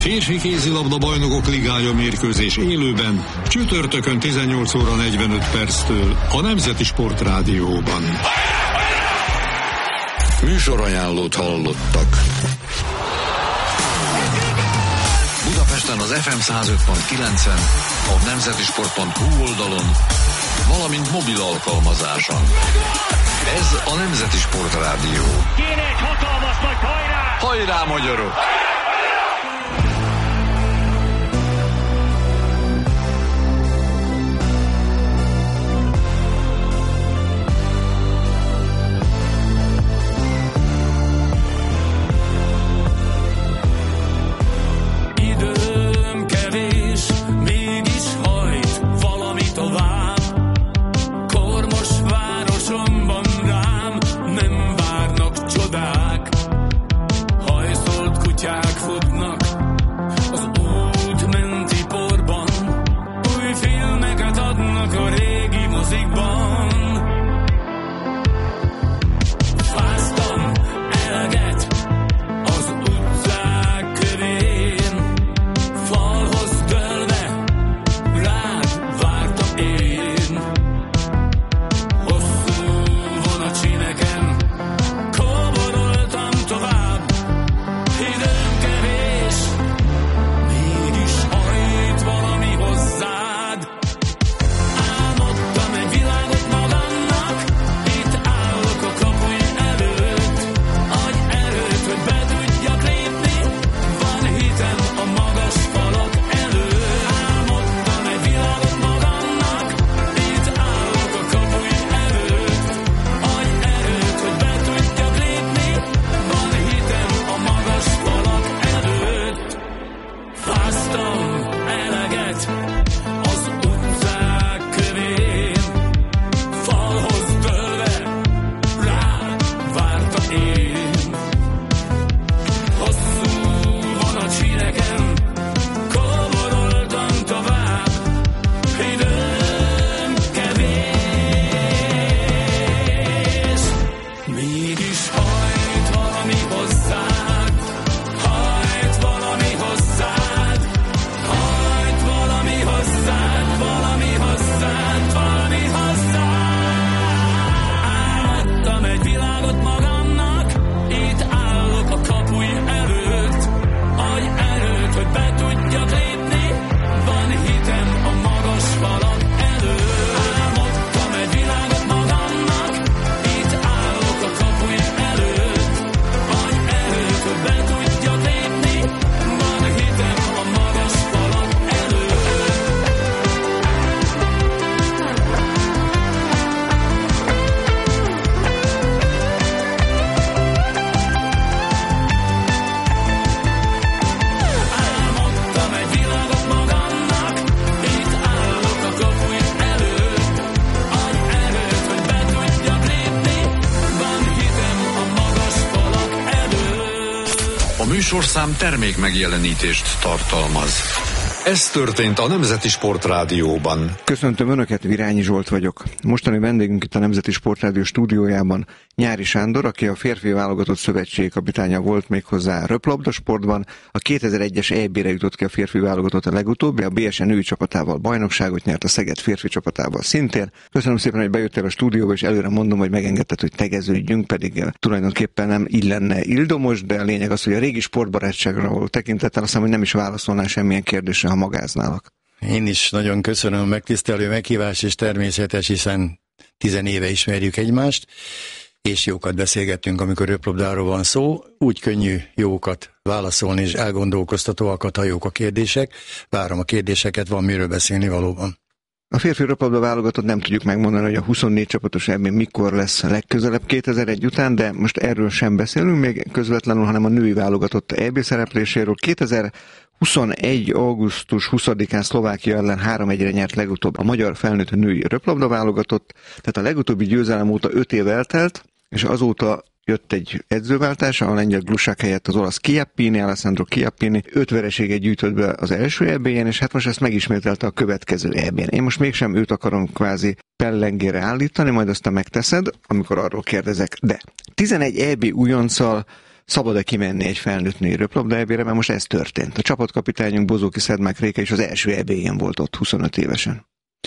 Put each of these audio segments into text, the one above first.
Férfi kézilabda bajnokok ligája mérkőzés élőben, csütörtökön 18 óra 45 perctől a Nemzeti Sport Rádióban. Műsorajánlót hallottak. Budapesten az FM 105.9-en, a nemzetisport.hu oldalon, valamint mobil alkalmazáson. Ez a Nemzeti Sport Rádió. Kéne egy hatalmas nagy hajrá! Hajrá, magyarok! Műsorszám termék megjelenítést tartalmaz. Ez történt a Nemzeti Sport Rádióban. Köszöntöm Önöket, Virányi Zsolt vagyok. Mostani vendégünk itt a Nemzeti Sport Rádió stúdiójában Nyári Sándor, aki a férfi válogatott szövetségi kapitánya volt méghozzá röplabdasportban. A 2001-es EB-re jutott ki a férfi válogatott a legutóbbi, a BSN női csapatával bajnokságot nyert, a Szeged férfi csapatával szintén. Köszönöm szépen, hogy bejöttél a stúdióba, és előre mondom, hogy megengedted, hogy tegeződjünk, pedig tulajdonképpen nem illenne ildomos, de a lényeg az, hogy a régi sportbarátságra való tekintettel azt hiszem, hogy nem is válaszolnál semmilyen kérdésre, ha magáználak. Én is nagyon köszönöm a megtisztelő meghívás, és természetes, hiszen 10 éve ismerjük egymást, és jókat beszélgettünk, amikor röplabdáról van szó. Úgy könnyű jókat válaszolni, és elgondolkoztatóakat, ha jók a kérdések. Várom a kérdéseket, van miről beszélni valóban. A férfi röplabda válogatott nem tudjuk megmondani, hogy a 24 csapatos EB mikor lesz legközelebb 2001 után, de most erről sem beszélünk még közvetlenül, hanem a női válogatott EB szerepléséről. 2021. augusztus 20-án Szlovákia ellen 3-1-re nyert legutóbb a magyar felnőtt női röplabda válogatott, tehát a legutóbbi győzelem óta 5 év eltelt, és azóta jött egy edzőváltás, a lengyel Glusák helyett az olasz Chiappini, Alessandro Chiappini 5 vereséget gyűjtött be az első EB-en, és hát most ezt megismételte a következő EB-en. Én most mégsem őt akarom kvázi pellengére állítani, majd aztán megteszed, amikor arról kérdezek. De 11 EB újonccal szabad-e kimenni egy felnőtt női röplabda EB-re, mert most ez történt. A csapatkapitányunk Bozóki Szedmák Réka is az első EB-jén volt ott 25 évesen.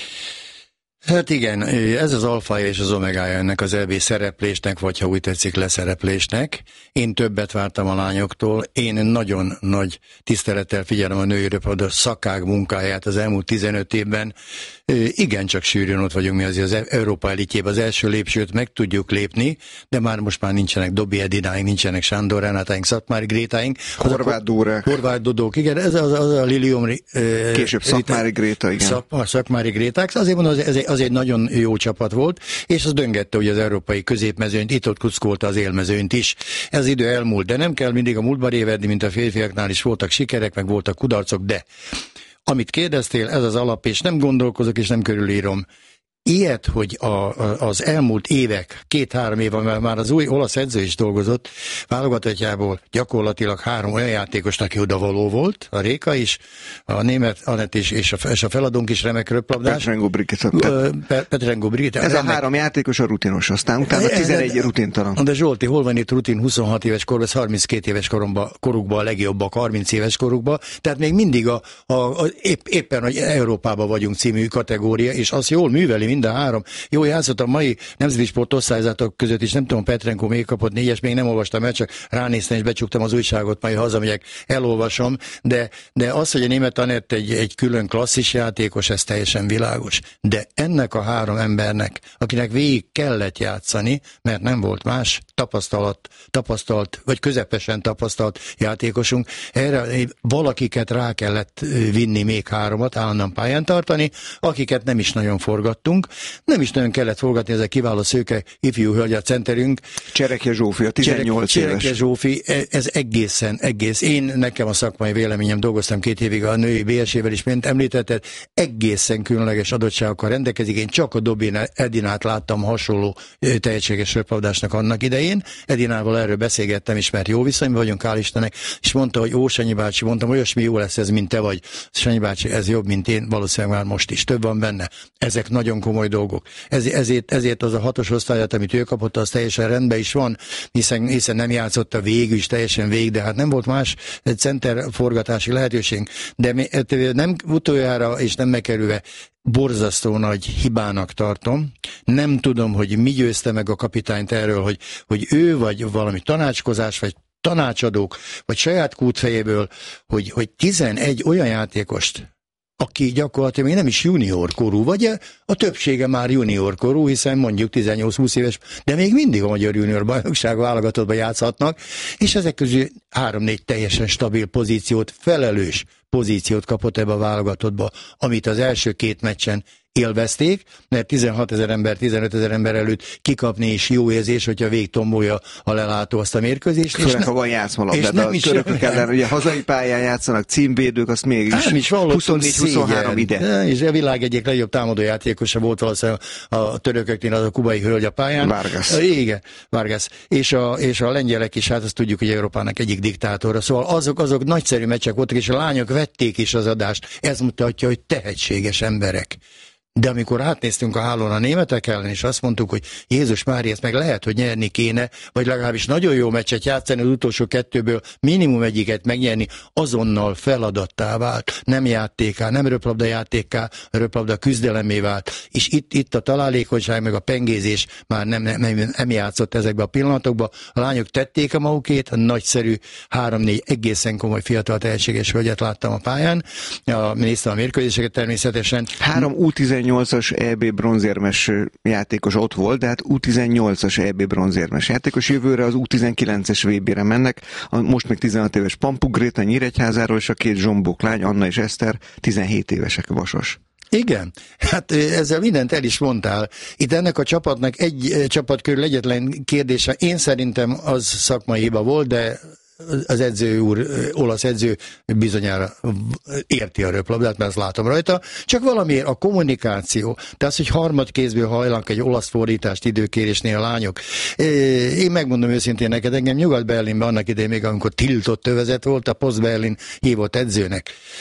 Hát igen, ez az alfája és az omegája ennek az EB szereplésnek, vagy ha úgy tetszik, leszereplésnek. Én többet vártam a lányoktól, én nagyon nagy tisztelettel figyelem a női röplabda szakág munkáját az elmúlt 15 évben. Igencsak sűrűn ott vagyunk mi az Európa elitjében, az első lépcsőt meg tudjuk lépni, de most már nincsenek Dobby Edináink, nincsenek Sándor Renátáink, Szatmári Grétáink. Horváth Dodók, igen, ez az a Lilium. Később Szatmári Gréta, igen. Szatmári Gréták, azért mondom, az egy nagyon jó csapat volt, és az döngette ugye az európai középmezőnyt, itt-ott kuckolta az élmezőnyt is. Ez idő elmúlt, de nem kell mindig a múltba révedni, mint a férfiaknál is voltak sikerek, meg voltak kudarcok, de amit kérdeztél, ez az alap, és nem gondolkozok, és nem körülírom. Ilyet, hogy az elmúlt évek, 2-3 éve már az új olasz edző is dolgozott, válogatottjából gyakorlatilag 3 olyan játékos, aki odavaló volt, a Réka is, a német Anett is, és a feladónk is remek röplabdás. Petrengo Brigitte. Ez a 3 játékos a rutinos, aztán utána 11 rutintalan. De Zsolti, hol van itt rutin 26 éves korban, 32 éves korukban a legjobbak, 30 éves korukban, tehát még mindig éppen, hogy Európában vagyunk című kategória, és azt jól műveli mind a 3. Jó játszott a mai nemzeti sport osztályzatok között is, nem tudom, Petrenko még kapott 4-es, még nem olvastam el, csak ránéztem és becsuktam az újságot, majd hazamegyek, elolvasom, de az, hogy a német Anett egy külön klasszis játékos, ez teljesen világos. De ennek a 3 embernek, akinek végig kellett játszani, mert nem volt más tapasztalt, vagy közepesen tapasztalt játékosunk, erre valakiket rá kellett vinni, még 3-at, állandóan pályán tartani, akiket nem is nagyon forgattunk, nem is nagyon kellett forgatni, ez a kiváló szőke ifjú hölgy a centerünk. Cserekje Zsófi, a 18 éves. Cserekje Zsófi, ez egész. Nekem a szakmai véleményem, dolgoztam 2 évig a női BS-ével is, mint említetted, egészen különleges adottságokkal rendelkezik. Én csak a Dobby Edinát láttam hasonló tehetséges röplabdásnak annak idején. Edinával erről beszélgettem is, mert jó viszonyban vagyunk, hál' Istennek, és mondta, hogy Sanyi bácsi, mondtam, olyasmi jó lesz ez, mint te vagy. Sanyi bácsi, ez jobb, mint én, valószínűleg már most is több van benne. Ezek nagyon komoly dolgok. Ezért az a 6-os osztályát, amit ő kapott, az teljesen rendben is van, hiszen nem játszott a végül is teljesen végig, de hát nem volt más center forgatási lehetőség. De nem utoljára és nem megkerülve, borzasztó nagy hibának tartom. Nem tudom, hogy mi győzte meg a kapitányt erről, hogy ő vagy valami tanácskozás, vagy tanácsadók, vagy saját kútfejéből, hogy 11 olyan játékost, aki gyakorlatilag még nem is junior korú, vagy a többsége már junior korú, hiszen mondjuk 18-20 éves, de még mindig a magyar junior bajnokság válogatottban játszhatnak, és ezek közül 3-4 teljesen stabil pozíciót, felelős pozíciót kapott ebbe a válogatottba, amit az első 2 meccsen élvezték, mert 16 000 ember, 15 000 ember előtt kikapni is jó érzés, hogyha végigtombolja a lelátó azt a mérkőzést. Főleg, ha van játszmalabda, de a törökök ellen, ugye hazai pályán játszanak, címvédők, azt mégis 24-23 ide. És a világ egyik legjobb támadójátékosa volt valószínűleg a törököknél, az a kubai hölgy a pályán. Vargas. Igen, Vargas. És a lengyelek is, hát azt tudjuk, hogy Európának egyik diktátora. Szóval azok nagyszerű meccsek voltak, és a lányok vették is az adást. Ez mutatja, hogy tehetséges emberek. De amikor átnéztünk a hálón a németek ellen, és azt mondtuk, hogy Jézus Mária, ezt meg lehet, hogy nyerni kéne, vagy legalábbis nagyon jó meccset játszani, az utolsó 2-ből minimum egyiket megnyerni, azonnal feladattá vált. Nem játékká, nem röplabda játékká, röplabda küzdelemé vált. És itt a találékonyság, meg a pengézés már nem játszott ezekbe a pillanatokba. A lányok tették a magukét, a nagyszerű 3-4 egészen komoly fiatal tehetséges hölgyet láttam a pályán. Néztem a mérkőzéseket természetesen. 3 U18-as EB bronzérmes játékos ott volt, de hát U18-as EB bronzérmes játékos. Jövőre az U19-es VB-re mennek, most még 16 éves Pampu Gréta Nyíregyházáról, és a 2 zsombók lány, Anna és Eszter, 17 évesek Vasas. Igen, hát ezzel mindent el is mondtál. Itt ennek a csapatnak egy csapat körül egyetlen kérdése, én szerintem az szakmai hiba volt, de az edző úr, olasz edző bizonyára érti a röplabdát, mert azt látom rajta, csak valamiért a kommunikáció, tehát az, hogy harmadkézből hajlanak egy olasz fordítást időkérésnél a lányok. Én megmondom őszintén neked, engem Nyugat-Berlinben annak idején még, amikor tiltott övezet volt, a Post Berlin hívott edzőnek.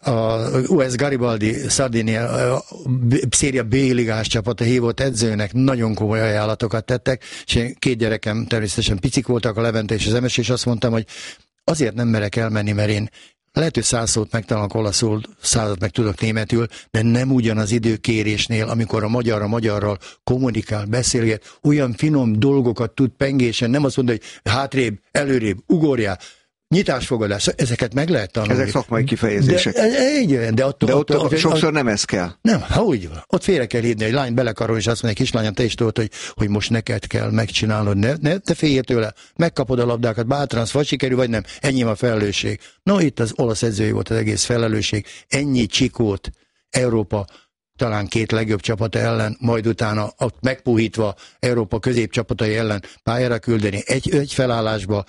a US Garibaldi Sardinia Széria B-ligás csapata hívott edzőnek nagyon komoly ajánlatokat tettek, és én 2 gyerekem természetesen picik voltak, a Levente és az Emes, és azt mondtam, hogy azért nem merek elmenni, mert én lehet, hogy 100 szót megtanulok olaszul, 100-at meg tudok németül, de nem ugyanaz időkérésnél, amikor a magyar a magyarral kommunikál, beszélget, olyan finom dolgokat tud pengésen, nem azt mondja, hogy hátrébb, előrébb, ugorjál, nyitásfogadás, ezeket meg lehet tanulni. Ezek szakmai kifejezések. De ott sokszor nem ez kell. Nem, úgy van. Ott félre kell hívni, egy lány belekarol, és azt mondja, kislányom, te is tudod, hogy most neked kell megcsinálnod. Ne félj tőle, megkapod a labdákat, bátran, vagy sikerül, vagy nem. Ennyi a felelősség. No, itt az olasz edzői volt az egész felelősség. Ennyi csikót Európa talán 2 legjobb csapata ellen, majd utána ott megpuhítva Európa középcsapatai ellen pályára küldeni egy felállásba,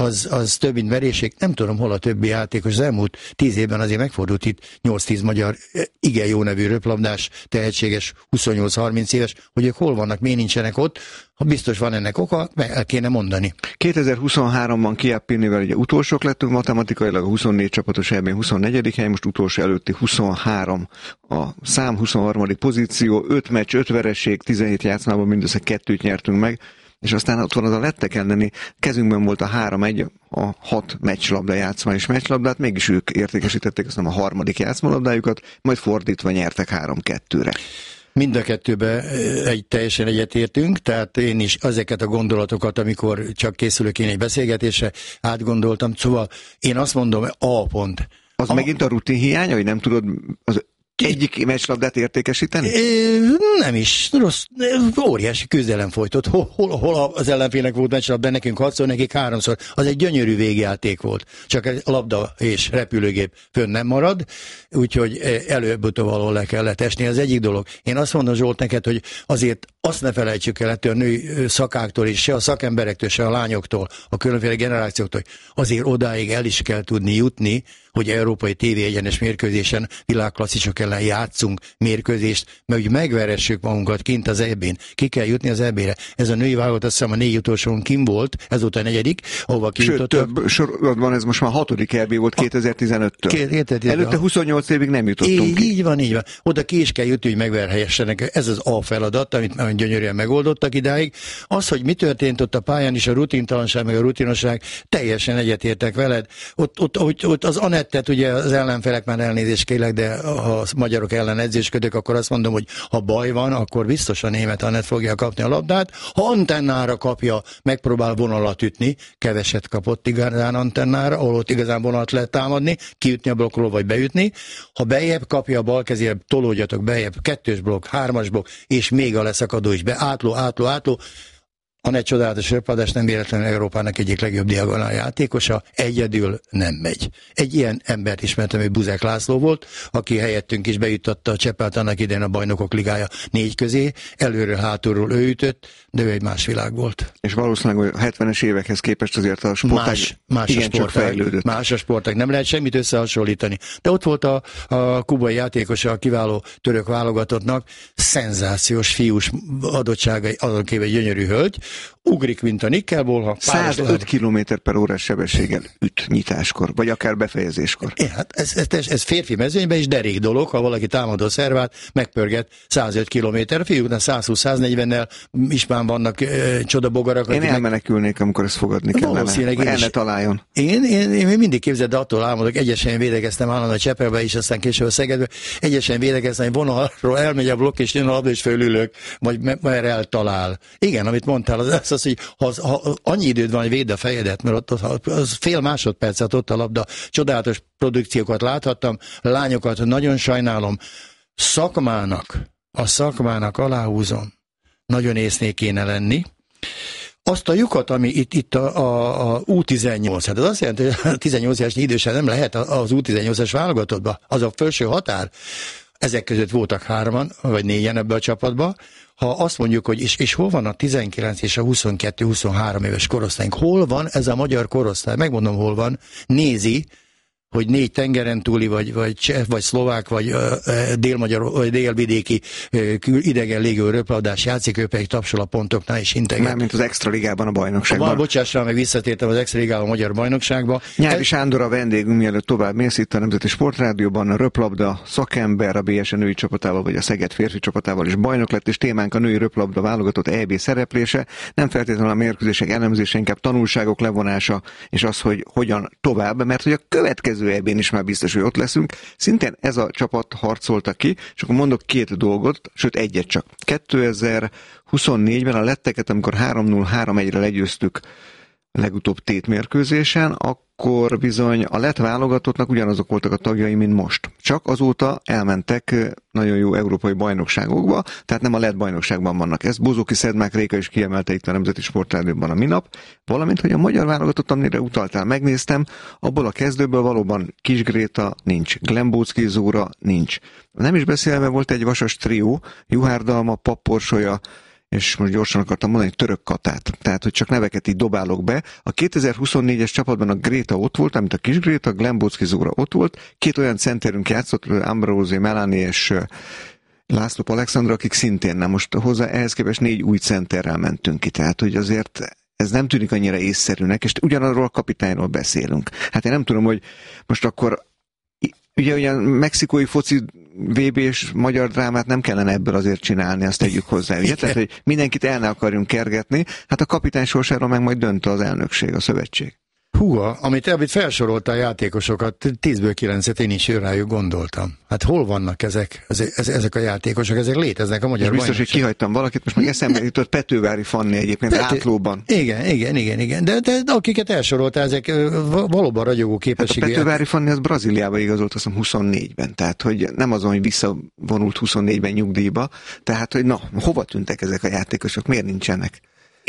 az több, mint veréség. Nem tudom, hol a többi játékos. Az elmúlt 10 évben azért megfordult itt 8-10 magyar igen jó nevű röplabdás, tehetséges, 28-30 éves, hogy ők hol vannak, miért nincsenek ott. Ha biztos van ennek oka, el kéne mondani. 2023-ban Chiappinivel ugye utolsók lettünk matematikailag, a 24 csapatos EB 24. hely, most utolsó előtti 23 a szám, 23. pozíció, 5 meccs, 5 vereség, 17 játszmában mindössze 2-t nyertünk meg, és aztán ott van az a lettek elleni, kezünkben volt a 3-1, a 6 meccslabda játszma és meccslabdát, mégis ők értékesítették azt a harmadik játszmalabdájukat, majd fordítva nyertek 3-2-re. Mind a kettőben teljesen egyetértünk, tehát én is ezeket a gondolatokat, amikor csak készülök én egy beszélgetésre, átgondoltam. Szóval én azt mondom, A pont. Az megint a rutin hiánya, hogy nem tudod az egyik meccslabdát értékesíteni? Nem is. Rossz, óriási küzdelem folytott. Hol az ellenfélnek volt meccslabda, nekünk 6-szor, nekik 3-szor. Az egy gyönyörű végjáték volt. Csak a labda és repülőgép fönn nem marad, úgyhogy előbb-utóbb valahol le kellett esni. Az egyik dolog. Én azt mondom, Zsolt, neked, hogy azért azt ne felejtsük el ettől a női szakáktól is, se a szakemberektől, se a lányoktól, a különféle generációktól, hogy azért odáig el is kell tudni jutni, hogy európai tévéegyenes mérkőzésen világklasszisok ellen játszunk mérkőzést, mert hogy megveressük magunkat kint az EB-n. Ki kell jutni az EB-re. Ez a női válogatott, azt hiszem a 4 utolsón kim volt, ezúttal 4., ahova kijutottak. Sőt, több sorozatban ez most már 6. EB volt 2015-től. Előtte 28 évig nem jutottunk ki. Így van. Oda ki is kell jutni, hogy megverhelyessenek. Ez az A feladat, amit nagyon gyönyörűen megoldottak idáig. Az, hogy mi történt ott a pályán is, a rutintalanság, meg a rutinosság, teljesen egyetértek veled. Ott az Anettet, ugye az ellenfelek már elnézést kérlek, de ha a magyarok ellen edzésködök, akkor azt mondom, hogy ha baj van, akkor biztos a német Anett fogja kapni a labdát. Ha antennára kapja, megpróbál vonalat ütni, keveset kapott igazán antennára, ahol ott igazán vonalat lehet támadni, kiütni a blokkról, vagy beütni. Ha bejebb kapja a bal kezére, tolódjatok bejebb, 2-es blokk, 3-as blokk, és még a leszakadó is be, átló. Anett csodálatos röplabdás, nem véletlenül Európának egyik legjobb diagonál játékosa, egyedül nem megy. Egy ilyen embert ismertem, hogy Buzek László volt, aki helyettünk is bejuttatta a Csepelt annak idején a Bajnokok Ligája 4 közé, előről, hátulról ő ütött, de ő egy más világ volt. És valószínűleg a 70-es évekhez képest azért a sportág igencsak fejlődött. Más a sportág, nem lehet semmit összehasonlítani. De ott volt a kubai játékosa, a kiváló török válogatottnak, szenzációs fiús adottságai, azon kívül egy gyönyörű hölgy, ugrik, mint a nikkelból. 105 km/h sebességgel üt nyitáskor, vagy akár befejezéskor. Hát ez férfi mezőnyben is derék dolog, ha valaki támadó szervát megpörget 105 km, a fiúknál 120-140-nel is már vannak csodabogarak. Én elmenekülnék, amikor ezt fogadni kellene. El ne találjon. Én mindig képzeld, de attól álmodok, egyesen védekeztem állandóan a Csepelbe is, aztán később a Szegedbe, egyesen védekeztem, hogy vonalról elmegy a blokk, és jön a labda, és fölülök, vagy merre eltalál. Igen, amit mondtál, az, hogy ha annyi időd van, hogy védd a fejedet, mert ott az fél másodpercet ott a labda, csodálatos produkciókat láthattam, lányokat nagyon sajnálom, a szakmának aláhúzom, nagyon észnél kéne lenni. Azt a lyukat, ami itt a U18, hát az azt jelenti, hogy a 18 éves idősen nem lehet az U18-es válogatottba, az a felső határ. Ezek között voltak 3 vagy 4 ebbe a csapatba. Ha azt mondjuk, hogy és hol van a 19 és a 22-23 éves korosztályunk, hol van ez a magyar korosztály? Megmondom, hol van. Nézi, hogy 4 tengeren túli, vagy cseh, vagy szlovák, vagy délmagyar, vagy délvidéki idegen légő röplabdás játszik, ő pedig tapsol a pontoknál és integet. Mármint az Extraligában, a bajnokságban. Bocsássál, meg visszatértem az Extraligában, a magyar bajnokságba. Nyári Sándor a vendégünk, mielőtt tovább mész itt a Nemzeti Sportrádióban, a röplabda szakember, a BSN női csapatával, vagy a Szeged férfi csapatával is bajnok lett, és témánk a női röplabda válogatott EB szereplése. Nem feltétlenül a mérkőzések elemzése, inkább tanulságok levonása, és az, hogy hogyan tovább, mert hogy a következő EB-n is már biztos, hogy ott leszünk. Szintén ez a csapat harcolta ki, és akkor mondok 2 dolgot, sőt egyet csak. 2024-ben a letteket, amikor 3-0, 3-1-re legyőztük a legutóbb tétmérkőzésen, akkor bizony a lett válogatottnak ugyanazok voltak a tagjai, mint most. Csak azóta elmentek nagyon jó európai bajnokságokba, tehát nem a lett bajnokságban vannak. Ezt Bozoki Szedmák Réka is kiemelte itt a Nemzeti Sportrádióban a minap, valamint, hogy a magyar válogatott, amire utaltál, megnéztem, abból a kezdőből valóban Kis Gréta nincs, Glembóczky Zóra nincs. Nem is beszélve volt egy vasas trió, Juhár Dalma, Papporsolya, és most gyorsan akartam mondani, Török Katát. Tehát, hogy csak neveket így dobálok be. A 2024-es csapatban a Gréta ott volt, amit a Kis Gréta, Glembóczky Zóra ott volt. 2 olyan centerünk játszott, Ambrózi Melani és László Alexandra, akik szintén nem. Most hozzá ehhez képest 4 új centerrel mentünk ki. Tehát, hogy azért ez nem tűnik annyira észszerűnek, és ugyanarról a kapitányról beszélünk. Hát én nem tudom, hogy most akkor ugye olyan mexikói foci VB-s magyar drámát nem kellene ebből azért csinálni, azt tegyük hozzá. Ugye? Tehát, hogy mindenkit el ne akarjunk kergetni, hát a kapitány sorsáról meg majd dönt az elnökség, a szövetség. Húha, amit felsorolta a játékosokat, 10-ből 9-et én is rájuk gondoltam. Hát hol vannak ezek a játékosok, ezek léteznek a magyar biztos, hogy kihagytam valakit, most meg eszembe jutott Petővári Fanni egyébként Átlóban. Igen. De akiket elsorolta, ezek valóban ragyogó képességű. Hát a Petővári Fanni az Brazíliába igazolt, azt hiszem 24-ben, tehát hogy nem azon, hogy visszavonult 24-ben nyugdíjba, tehát hogy na, hova tűntek ezek a játékosok, miért nincsenek?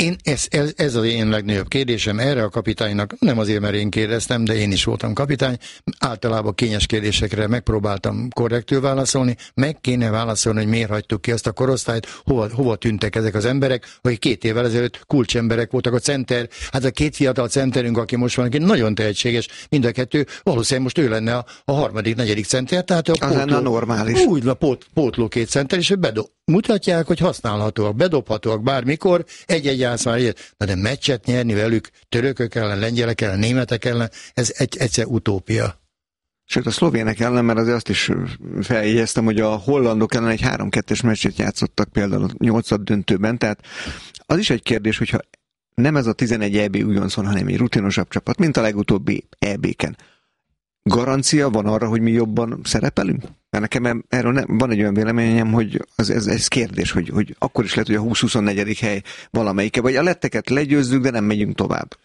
Ez az én legnagyobb kérdésem erre a kapitánynak, nem azért, mert én kérdeztem, de én is voltam kapitány, általában kényes kérdésekre megpróbáltam korrektül válaszolni, meg kéne válaszolni, hogy miért hagytuk ki azt a korosztályt, hova tűntek ezek az emberek, hogy 2 évvel ezelőtt kulcsemberek voltak a center, hát a 2 fiatal centerünk, aki most van, aki nagyon tehetséges, mind a 2, valószínűleg most ő lenne a 3., 4. center, tehát az lenne a normális. Úgy pótló 2 center, és mutatják, hogy használhatóak, bedobhatóak bármikor, egy-egy játszmár ilyet. Na de meccset nyerni velük törökök ellen, lengyelek ellen, németek ellen, ez egyszer utópia. Sőt, a szlovének ellen, mert azért azt is feljegyeztem, hogy a hollandok ellen egy 3-2-es meccset játszottak például a 8. döntőben, tehát az is egy kérdés, hogyha nem ez a 11 EB újoncon, hanem egy rutinosabb csapat, mint a legutóbbi EB-ken. Garancia van arra, hogy mi jobban szerepelünk? Mert nekem erről van egy olyan véleményem, hogy ez kérdés, hogy akkor is lehet, hogy a 20-24. hely valamelyike, vagy a letteket legyőzzük, de nem megyünk tovább.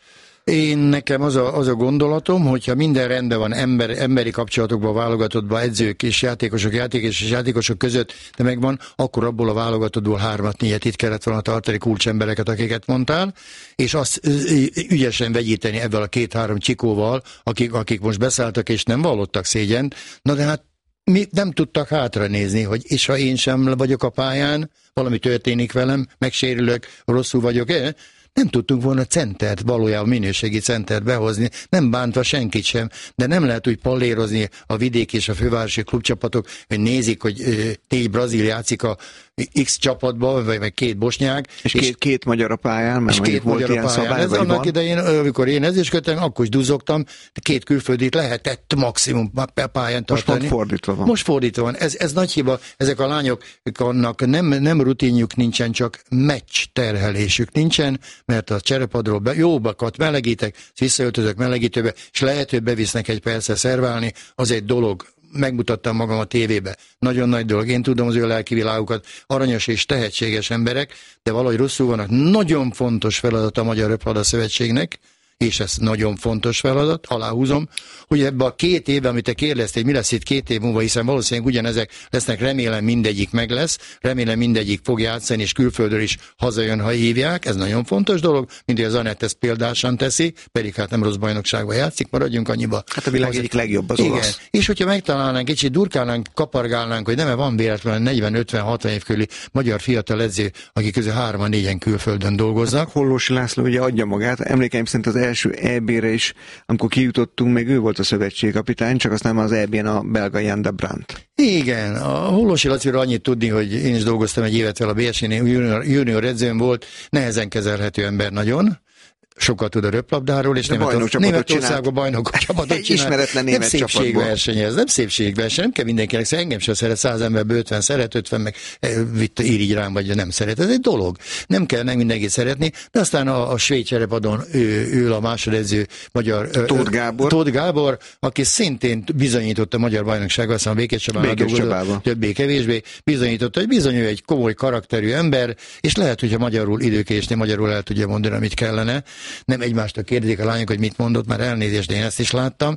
Nekem az a gondolatom, hogyha minden rendben van emberi kapcsolatokban, válogatottban, edzők és játékosok között, de megvan, akkor abból a válogatottból 3-4 itt kellett volna tartani kulcsembereket, akiket mondtál, és azt ügyesen vegyíteni ebből a 2-3 csikóval, akik most beszálltak és nem vallottak szégyent. Na de hát mi nem tudtak hátranézni, hogy és ha én sem vagyok a pályán, valami történik velem, megsérülök, rosszul vagyok, nem tudtunk volna centert, valójában minőségi centert behozni, nem bántva senkit sem, de nem lehet úgy pallérozni a vidéki és a fővárosi klubcsapatok, hogy nézik, hogy 4 brazil játszik a X csapatban, vagy 2 bosnyák. És két magyar a pályán, mert mondjuk volt ilyen szabály, ez annak idején, amikor én ezüstködtem, akkor is duzzogtam, 2 külföldit lehetett maximum pályán tartani. Most fordítva van. Ez nagy hiba. Ezek a lányoknak nem rutinjuk nincsen, csak meccs terhelésük nincsen, mert a cserepadról jóbakat melegítek, visszaöltözök melegítőbe, és lehet, hogy bevisznek egy percre szerválni, az egy dolog. Megmutattam magam a tévébe. Nagyon nagy dolog. Én tudom az ő lelki világukat, aranyos és tehetséges emberek, de valahogy rosszul vannak. Nagyon fontos feladat a Magyar Röplabda Szövetségnek, és ez nagyon fontos feladat, aláhúzom, hogy ebbe a 2 évben, amit te kérdeztél, mi lesz itt 2 év múlva, hiszen valószínűleg ugyanezek lesznek, remélem mindegyik meg lesz, remélem mindegyik fog játszani, és külföldről is hazajön, ha hívják, ez nagyon fontos dolog, mindig az Anett ezt példásan teszi, pedig hát nem rossz bajnokságban játszik, maradjunk annyiba. Hát a világ egyik legjobb az olasz. És hogyha megtalálnánk, kicsit durkálnánk, kapargálnánk, hogy nem van véletlenül 40-50-60 év körüli magyar fiatal edző, akik közül 3-4-en külföldön dolgoznak. Hollósi László ugye adja magát, emlékeim szerint az első EB-re is, amikor kijutottunk, még ő volt a szövetségkapitány, csak aztán az EB-n a belga Jan de Brandt. Igen, a Hollósi Laciról annyit tudni, hogy én is dolgoztam egy évet vele a BSN junior edzőm volt, nehezen kezelhető ember nagyon, sokat tud a röplabdáról, és Németországban bajnokok csapatot csinál. Ismeretlen német csapatból. Szépségverseny, ez nem szépségverseny, nem kell mindenkinek, engem sem szeret, 100 emberből 50 szeret, 50 meg írj rám, vagy nem szeret. Ez egy dolog. Nem kell mindenkit szeretni, de aztán a svéd cserepadon ül a másodedző magyar Tóth Gábor, aki szintén bizonyította a magyar bajnokságban, aztán a Békés Csabában többé-kevésbé bizonyította, hogy bizony ő egy komoly karakterű ember, és lehet, hogyha magyarul időkésni, magyarul el tudja mondani, amit kellene. Nem egymástól kérdezik a lányok, hogy mit mondott, már elnézést, én ezt is láttam.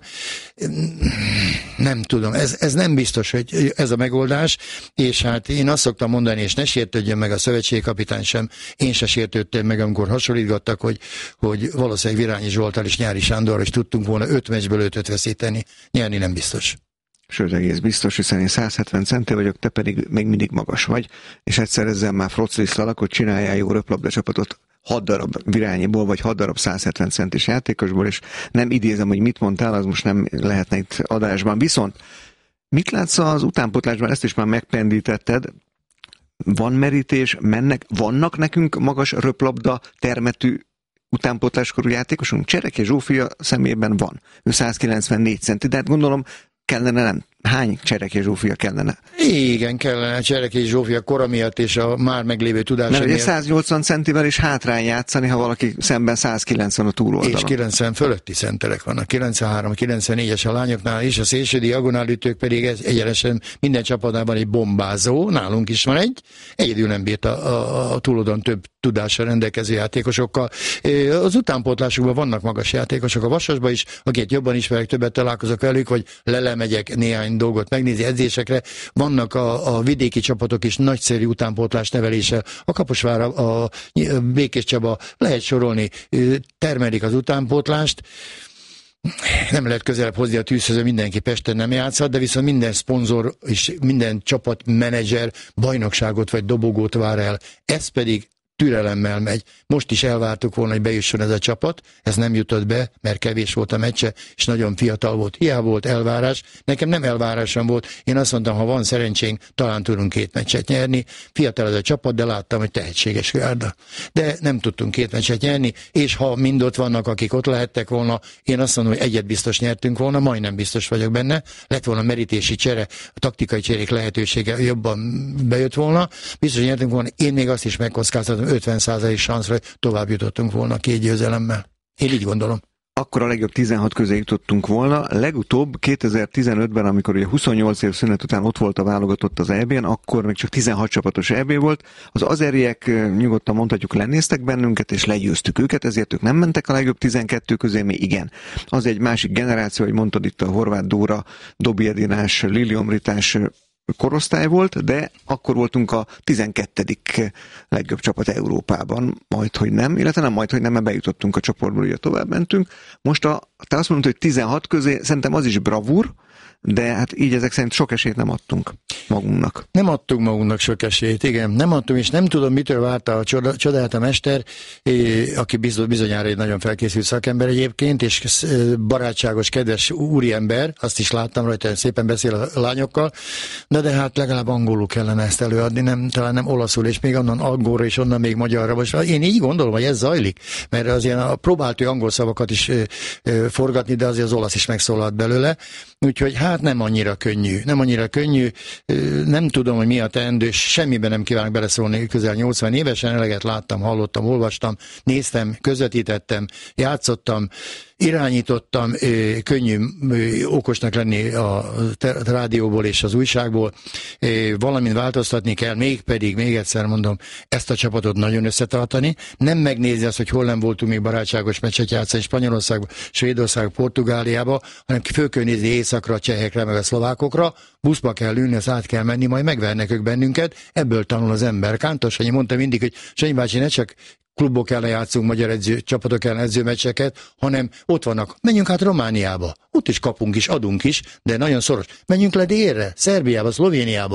Nem tudom, ez nem biztos, hogy ez a megoldás, és hát én azt szoktam mondani, és ne sértődjön meg a szövetségkapitány sem, én se sértődtem meg, amikor hasonlítgattak, hogy valószínűleg Virányi Zsolttal és Nyári Sándorral is tudtunk volna 5 meccsből 5-öt veszíteni. Nyerni nem biztos. Sőt, egész biztos, hiszen én 170 centi vagyok, te pedig még mindig magas vagy, és egyszer ezzel már froclisztalak, hogy csináljál jó röplabda csapatot 6 darab Virányiból, vagy 6 darab 170 centis játékosból, és nem idézem, hogy mit mondtál, az most nem lehetne itt adásban. Viszont mit látsz az utánpótlásban, ezt is már megpendítetted, van merítés, vannak nekünk magas röplabda termetű utánpótláskorú játékosunk? Csereki Zsófia szemében van. Ő 194 centi, de hát gondolom kellene nem. Hány Csereki Zsófia kellene? Igen, kellene Csereki Zsófia kora miatt és a már meglévő tudása miatt. Mert ugye 180 centivel is hátrán játszani, ha valaki szemben 190 a túloldalon. És 90 fölötti centerek vannak, 93, 94-es a lányoknál is, a szélső diagonálütők pedig egyenesen minden csapatában egy bombázó, nálunk is van egyedül nem bírt a túloldalon több tudással rendelkező játékosokkal. Az utánpótlásukban vannak magas játékosok, a Vasasban is, akiket jobban ismerek, többet találkozok velük, hogy lelemegyek néhány dolgot megnézi edzésekre. Vannak a vidéki csapatok is nagyszerű utánpótlás nevelése. A Kaposvár, a Békés Csaba, lehet sorolni, termelik az utánpótlást. Nem lehet közelebb hozni a tűzhöz, mindenki Pesten nem játszhat, de viszont minden szponzor és minden csapatmenedzser bajnokságot vagy dobogót vár el. Ez pedig türelemmel megy. Most is elvártuk volna, hogy bejusson ez a csapat, ez nem jutott be, mert kevés volt a meccse, és nagyon fiatal volt. Hiába volt elvárás, nekem nem elvárásom volt, én azt mondtam, ha van szerencsénk, talán tudunk 2 meccset nyerni. Fiatal ez a csapat, de láttam, hogy tehetséges gárda. De nem tudtunk 2 meccset nyerni, és ha mind ott vannak, akik ott lehettek volna, én azt mondom, hogy egyet biztos nyertünk volna, majdnem biztos vagyok benne, lett volna merítési csere, a taktikai cserék lehetősége jobban bejött volna, biztos nyertünk volna, én még azt is megkockáztatom, 50% szanszra, hogy tovább jutottunk volna 2 győzelemmel. Én így gondolom. Akkor a legjobb 16 közé jutottunk volna. Legutóbb 2015-ben, amikor ugye 28 év szünet után ott volt a válogatott az EB-n, akkor még csak 16 csapatos EB volt. Az azeriek nyugodtan mondhatjuk lenéztek bennünket, és legyőztük őket, ezért ők nem mentek a legjobb 12 közé, mi igen. Az egy másik generáció, hogy mondtad itt a Horváth Dóra, Dobi Edinás, Lili Omritás korosztály volt, de akkor voltunk a 12. legjobb csapat Európában, majdhogy nem, illetve nem majdhogy nem, mert bejutottunk a csoportból, ugye tovább mentünk. Most te azt mondod, hogy 16 közé, szerintem az is bravúr, de hát így ezek szerint sok esélyt nem adtunk magunknak. Nem adtunk magunknak sok esélyt, igen. Nem adtunk, és nem tudom, mitől várta a csodát a mester, aki bizonyára egy nagyon felkészült szakember egyébként, és barátságos, kedves úriember, azt is láttam rajta, szépen beszél a lányokkal, de hát legalább angolul kellene ezt előadni, talán nem olaszul, és még onnan angolra, és onnan még magyarra. Most én így gondolom, hogy ez zajlik, mert azért próbált ő angol szavakat is forgatni, de azért az olasz is megszólalt belőle, úgyhogy hát nem annyira könnyű, nem tudom, hogy mi a teendő, semmiben nem kívánok beleszólni, közel 80 évesen, eleget láttam, hallottam, olvastam, néztem, közvetítettem, játszottam, irányítottam, könnyű okosnak lenni a rádióból és az újságból, valamint változtatni kell, még egyszer mondom, ezt a csapatot nagyon összetartani, nem megnézni azt, hogy hol nem voltunk még barátságos meccset játszani Spanyolországba, Svédországba, Portugáliába, hanem föl kell nézni északra, a csehekre, meg a szlovákokra, buszba kell ülni, azt át kell menni, majd megvernek ők bennünket, ebből tanul az ember. Kántor Sanyi mondta mindig, hogy Sanyi bácsi, ne csak klubok ellen játszunk, magyar csapatok ellen edzőmeccseket, hanem ott vannak. Menjünk át Romániába. Ott is kapunk is, adunk is, de nagyon szoros. Menjünk le délre, Szerbiába, Szlovéniába.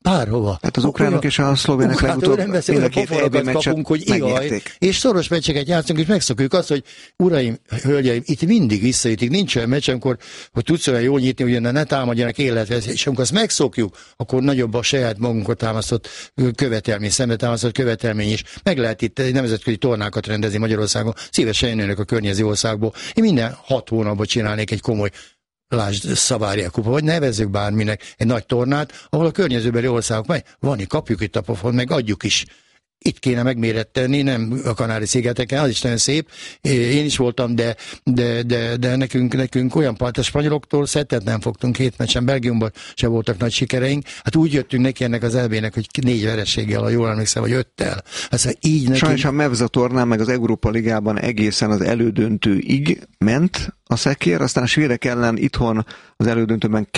bárhova. Hát az ukránok és a szlovének legutóbb mind a két EB meccset megnyerték. És szoros meccseket játszunk, és megszokjuk azt, hogy uraim, hölgyeim, itt mindig visszaütik, nincs olyan meccs, amikor hogy tudsz olyan jól nyitni, hogy ne támadjanak életvesz, és amikor azt megszokjuk, akkor nagyobb a saját magunkat támasztott követelmény, szembe támasztott követelmény is. Meg lehet itt nemzetközi tornákat rendezni Magyarországon, szívesen jönnek a környező országból. Én minden 6 hónapban csinálnék egy komoly, lásd, Szavária kupa, vagy nevezzük bárminek egy nagy tornát, ahol a környezőbeli országok kapjuk itt a pofon, meg adjuk is. Itt kéne megméretteni, nem a Kanári-szigeteken, az is nagyon szép. Én is voltam, de nekünk olyan part, a spanyoloktól szettet nem fogtunk 7 meccsen, Belgiumban se voltak nagy sikereink. Hát úgy jöttünk neki ennek az EB-nek, hogy 4 vereséggel, ha jól emlékszem, vagy 5-tel. Hát, így nekünk... Sajnos a Mevza tornán, meg az Európa Ligában egészen az elődöntőig ment a szekér, aztán a svédek ellen itthon az elődöntőben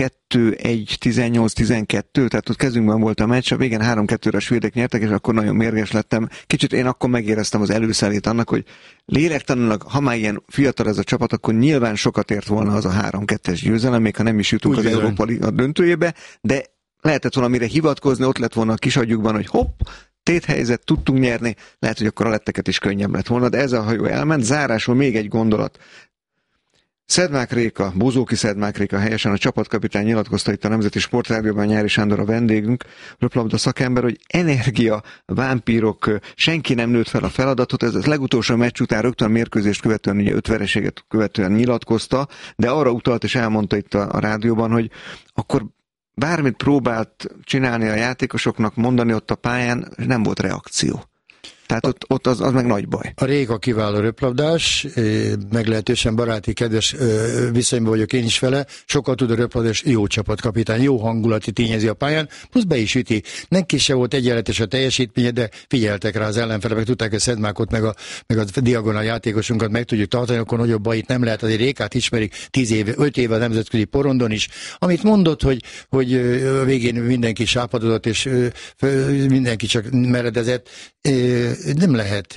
2-1-18-12, tehát ott kezünkben volt a meccs, a végén 3-2-re a svédek nyertek, és akkor nagyon mérges lettem. Kicsit én akkor megéreztem az előszelét annak, hogy lélektanilag, ha már ilyen fiatal ez a csapat, akkor nyilván sokat ért volna az a 3-2-es győzelem, még ha nem is jutunk az Európa Liga döntőjébe, de lehetett volna mire hivatkozni, ott lett volna a kis agyukban, hogy hopp, téthelyzet, tudtunk nyerni, lehet, hogy akkor a letteket is könnyebb lett volna, de ez a hajó elment. Zárásul még egy gondolat. Szedmák Réka, Bozóki Szedmák Réka helyesen a csapatkapitány nyilatkozta itt a Nemzeti Sportrádióban, Nyári Sándor a vendégünk, röplabda szakember, hogy energia, vámpírok, senki nem nőtt fel a feladatot, ez a legutolsó meccs után rögtön a mérkőzést követően, ugye 5 vereséget követően nyilatkozta, de arra utalt és elmondta itt a rádióban, hogy akkor bármit próbált csinálni a játékosoknak, mondani ott a pályán, nem volt reakció. Tehát ott az meg nagy baj. A Réka kiváló röplabdás, meglehetősen baráti, kedves viszonyban vagyok én is vele, sokkal tud a röplabdás, jó csapatkapitány, jó hangulati tényező a pályán, plusz be is üti. Neki se volt egyenletes a teljesítménye, de figyeltek rá az ellenfelek, meg tudták, hogy Szedmákot, meg a diagonál játékosunkat meg tudjuk tartani, akkor nagyobb bajit nem lehet, azért Rékát ismerik 5 éve a nemzetközi porondon is. Amit mondott, hogy a végén mindenki sápadodott, és mindenki csak meredezett, nem lehet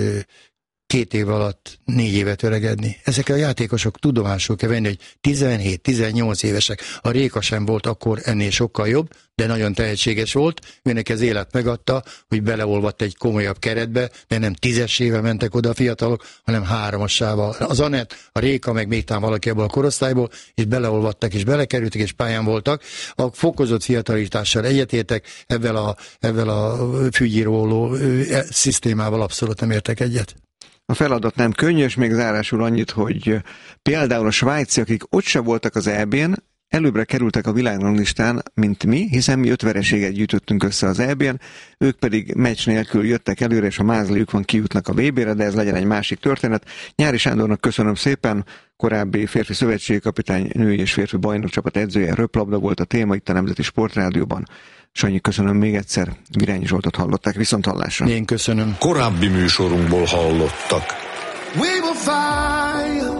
2 év alatt 4 évet öregedni. Ezek a játékosok tudomásul kell venni, hogy 17-18 évesek. A Réka sem volt akkor ennél sokkal jobb, de nagyon tehetséges volt. Őnek ez élet megadta, hogy beleolvadt egy komolyabb keretbe, de nem 10-esével mentek oda a fiatalok, hanem 3-assával. Az Anett, a Réka, meg még talán valaki ebből a korosztályból, és beleolvadtak, és belekerültek, és pályán voltak. A fokozott fiatalítással egyetértek, ezzel a fügyíróló szisztémával abszolút nem értek egyet. A feladat nem könnyű, és még zárásul annyit, hogy például a svájci, akik ott se voltak az EB-n, előbbre kerültek a világranglistán, mint mi, hiszen mi 5 vereséget gyűjtöttünk össze az EB-n, ők pedig meccs nélkül jöttek előre, és ha mázliuk van, kijutnak a VB-re, de ez legyen egy másik történet. Nyári Sándornak köszönöm szépen, korábbi férfi szövetségi kapitány, női és férfi bajnokcsapat edzője, röplabda volt a téma itt a Nemzeti Sportrádióban. Sanyi, köszönöm még egyszer, Virányi Zsoltot hallották, viszonthallásra. Én köszönöm. Korábbi műsorunkból hallottak. We will fire,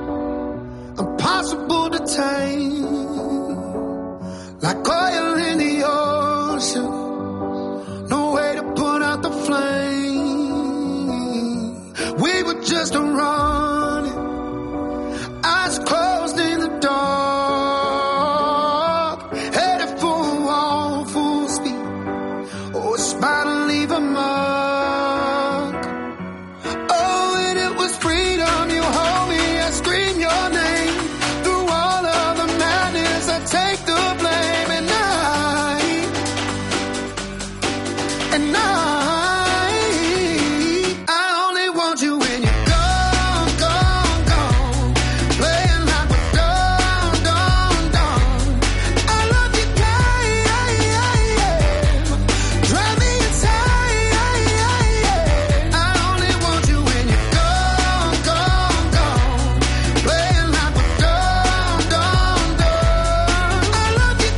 impossible to tame, like oil in the ocean, no way to put out the flame. We were just running, eyes closed in the dark, headed for a wall full speed, oh, it's about to leave a mark. Oh, and it was freedom, you hold me, I scream your name, through all of the madness, I take the blame, and I only want you when you're gone, gone, gone, playing like we're done, done, done. I love you, drive me insane. I only want you when you're gone, gone, gone, playing like we're done, done, done. I love you,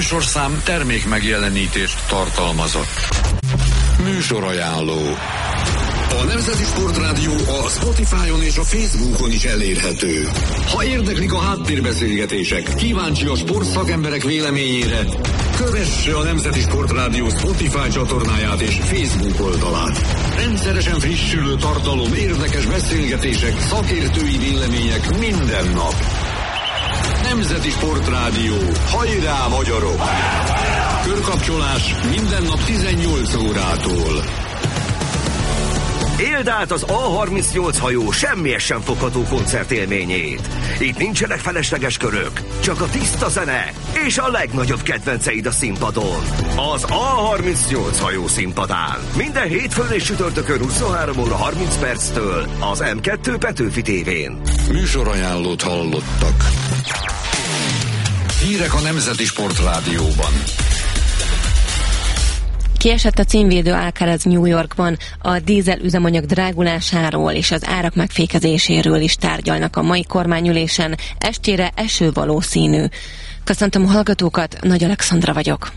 műsorszám termék megjelenítést tartalmazott. Műsorajánló. A Nemzeti Sportrádió a Spotify-on és a Facebookon is elérhető. Ha érdeklik a háttérbeszélgetések, kíváncsi a sportszakemberek véleményére, kövesse a Nemzeti Sportrádió Spotify csatornáját és Facebook oldalát. Rendszeresen frissülő tartalom, érdekes beszélgetések, szakértői vélemények minden nap. Nemzeti Sportrádió. Hajrá, magyarok! Körkapcsolás minden nap 18 órától. Éld át az A38 hajó semmihez sem fogható koncertélményét. Itt nincsenek felesleges körök, csak a tiszta zene és a legnagyobb kedvenceid a színpadon. Az A38 hajó színpadán. Minden hétfőn és csütörtökön 23 óra 30 perctől az M2 Petőfi tévén. Műsorajánlót hallottak. Hírek a Nemzeti Sportrádióban. Kiesett a címvédő Alcaraz New Yorkban, a dízel üzemanyag drágulásáról és az árak megfékezéséről is tárgyalnak a mai kormányülésen, estére eső valószínű. Köszöntöm a hallgatókat, Nagy Alexandra vagyok.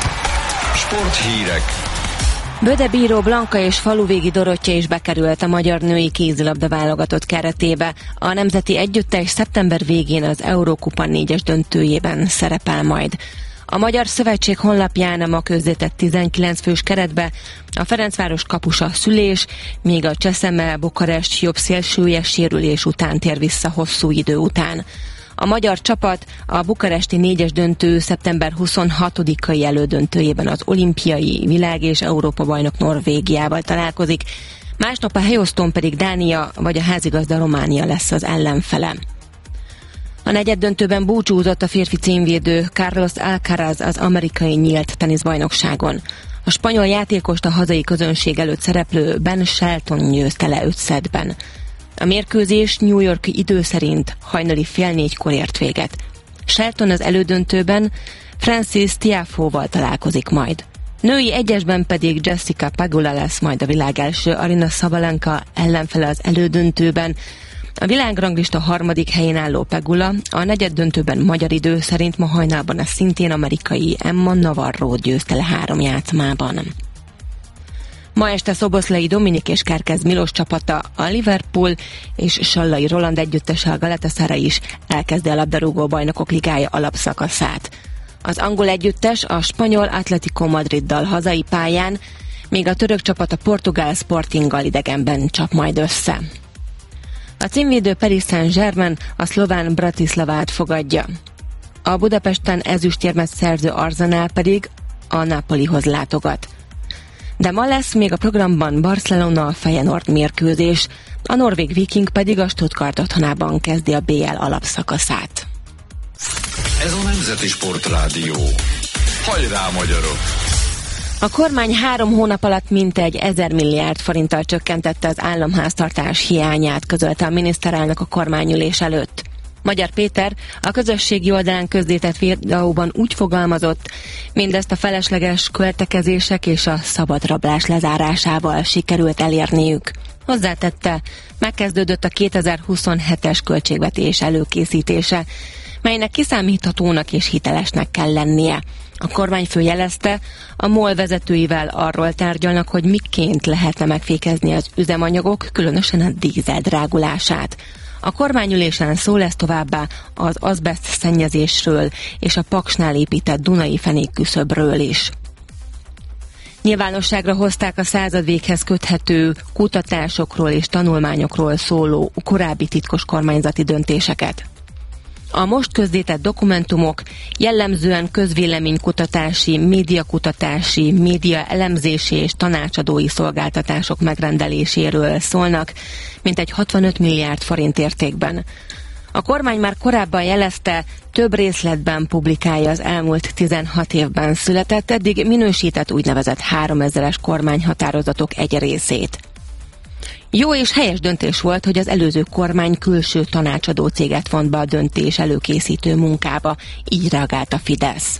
Sporthírek. Böde bíró Blanka és Faluvégi Dorottya is bekerült a magyar női kézilabda válogatott keretébe. A nemzeti együttes szeptember végén az Eurókupa 4-es döntőjében szerepel majd. A Magyar Szövetség honlapján ma közzétett 19 fős keretbe a Ferencváros kapusa Szülés, míg a Cseszeme Bukarest jobb szélsője sérülés után tér vissza hosszú idő után. A magyar csapat a bukaresti 4-es döntő szeptember 26-ai elődöntőjében az olimpiai, világ- és Európa-bajnok Norvégiával találkozik, másnap a helyosztón pedig Dánia vagy a házigazda Románia lesz az ellenfele. A negyeddöntőben búcsúzott a férfi címvédő Carlos Alcaraz az amerikai nyílt teniszbajnokságon. A spanyol játékost a hazai közönség előtt szereplő Ben Shelton győzte le 5 szettben. A mérkőzés New York-i idő szerint hajnali 3:30-kor ért véget. Shelton az elődöntőben Francis Tiafoe-val találkozik majd. Női egyesben pedig Jessica Pegula lesz majd a világ első, Aryna Sabalenka ellenfele az elődöntőben. A világranglista 3. helyén álló Pegula a negyeddöntőben magyar idő szerint ma hajnalban a szintén amerikai Emma Navarro győzte le 3 játszmában. Ma este Szoboszlai Dominik és Kerkez Milos csapata, a Liverpool és Sallai Roland együttese a Galatasaray is elkezdi a labdarúgó bajnokok ligája alapszakaszát. Az angol együttes a spanyol Atlético Madriddal hazai pályán, míg a török csapat a portugál Sportinggal idegenben csap majd össze. A címvédő Paris Saint-Germain a szlován Bratislavát fogadja. A Budapesten ezüstérmet szerző Arsenal pedig a Napolihoz látogat. De ma lesz még a programban Barcelona Feyenoord mérkőzés, a norvég Viking pedig a Stuttgart otthonában kezdi a BL alapszakaszát. Ez a Nemzeti Sportrádió. Hajrá, magyarok! A kormány 3 hónap alatt mintegy 1000 milliárd forinttal csökkentette az államháztartás hiányát, közölte a miniszterelnök a kormányülés előtt. Magyar Péter a közösségi oldalán közzétett videóban úgy fogalmazott, mindezt a felesleges költekezések és a szabadrablás lezárásával sikerült elérniük. Hozzátette, megkezdődött a 2027-es költségvetés előkészítése, melynek kiszámíthatónak és hitelesnek kell lennie. A kormányfő jelezte, a MOL vezetőivel arról tárgyalnak, hogy miként lehetne megfékezni az üzemanyagok, különösen a dízel drágulását. A kormányülésen szó lesz továbbá az azbeszt szennyezésről és a Paksnál épített Dunai fenékküszöbről is. Nyilvánosságra hozták a századvéghez köthető kutatásokról és tanulmányokról szóló korábbi titkos kormányzati döntéseket. A most közzétett dokumentumok jellemzően közvéleménykutatási, médiakutatási, média elemzési és tanácsadói szolgáltatások megrendeléséről szólnak, mintegy 65 milliárd forint értékben. A kormány már korábban jelezte, több részletben publikálja az elmúlt 16 évben született, eddig minősített úgynevezett 3000-es kormányhatározatok egy részét. Jó és helyes döntés volt, hogy az előző kormány külső tanácsadó céget vont be a döntés előkészítő munkába, így reagált a Fidesz.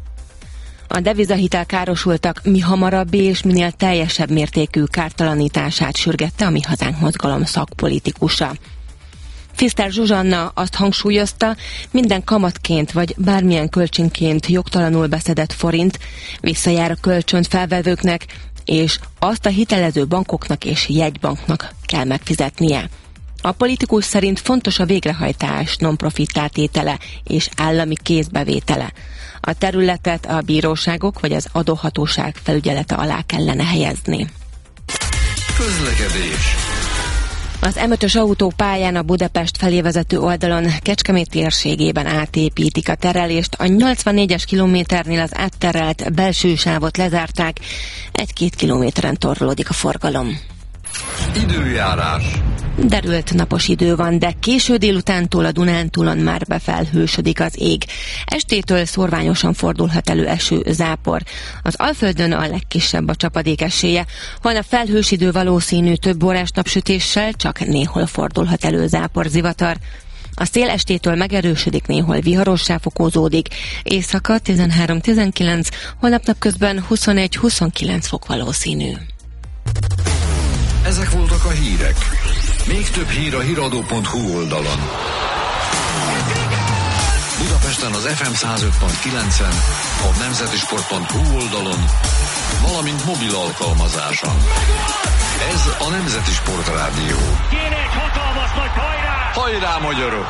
A devizahitel károsultak mi hamarabbi és minél teljesebb mértékű kártalanítását sürgette a Mi Hazánk mozgalom szakpolitikusa. Pfister Zsuzsanna azt hangsúlyozta, minden kamatként vagy bármilyen kölcsönként jogtalanul beszedett forint visszajár a kölcsönt felvevőknek, és azt a hitelező bankoknak és jegybanknak kell megfizetnie. A politikus szerint fontos a végrehajtás non-profittá tétele és állami kézbevétele. A területet a bíróságok vagy az adóhatóság felügyelete alá kellene helyezni. Közlekedés. Az M5-ös autópályán a Budapest felé vezető oldalon Kecskemét térségében átépítik a terelést. A 84-es kilométernél az átterelt belső sávot lezárták, 1-2 kilométeren torlódik a forgalom. Időjárás. Derült napos idő van, de késő délutántól a Dunántúlon már befelhősödik az ég. Estétől szorványosan fordulhat elő eső, zápor. Az Alföldön a legkisebb a csapadék esélye. Holnap felhős idő valószínű, több órás napsütéssel, csak néhol fordulhat elő zápor, zivatar. A szél estétől megerősödik, néhol viharossá fokozódik. Éjszaka 13-19, holnap napközben 21-29 fok valószínű. Ezek voltak a hírek. Még több hír a hiradó.hu oldalon. Budapesten az FM 105.9-en, a nemzetisport.hu oldalon, valamint mobil alkalmazáson. Ez a Nemzeti Sport Rádió. Kéne egy hatalmas nagy hajrá! Hajrá, magyarok!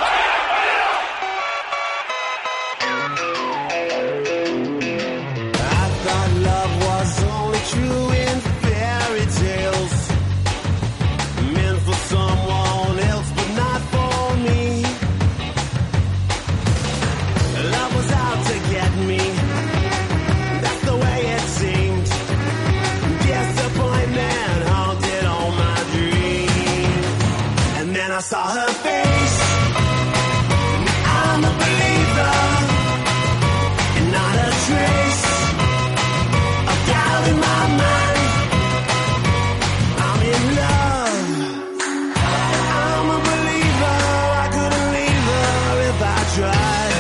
I saw her face, I'm a believer, and not a trace of doubt in my mind. I'm in love, I'm a believer, I couldn't leave her if I tried.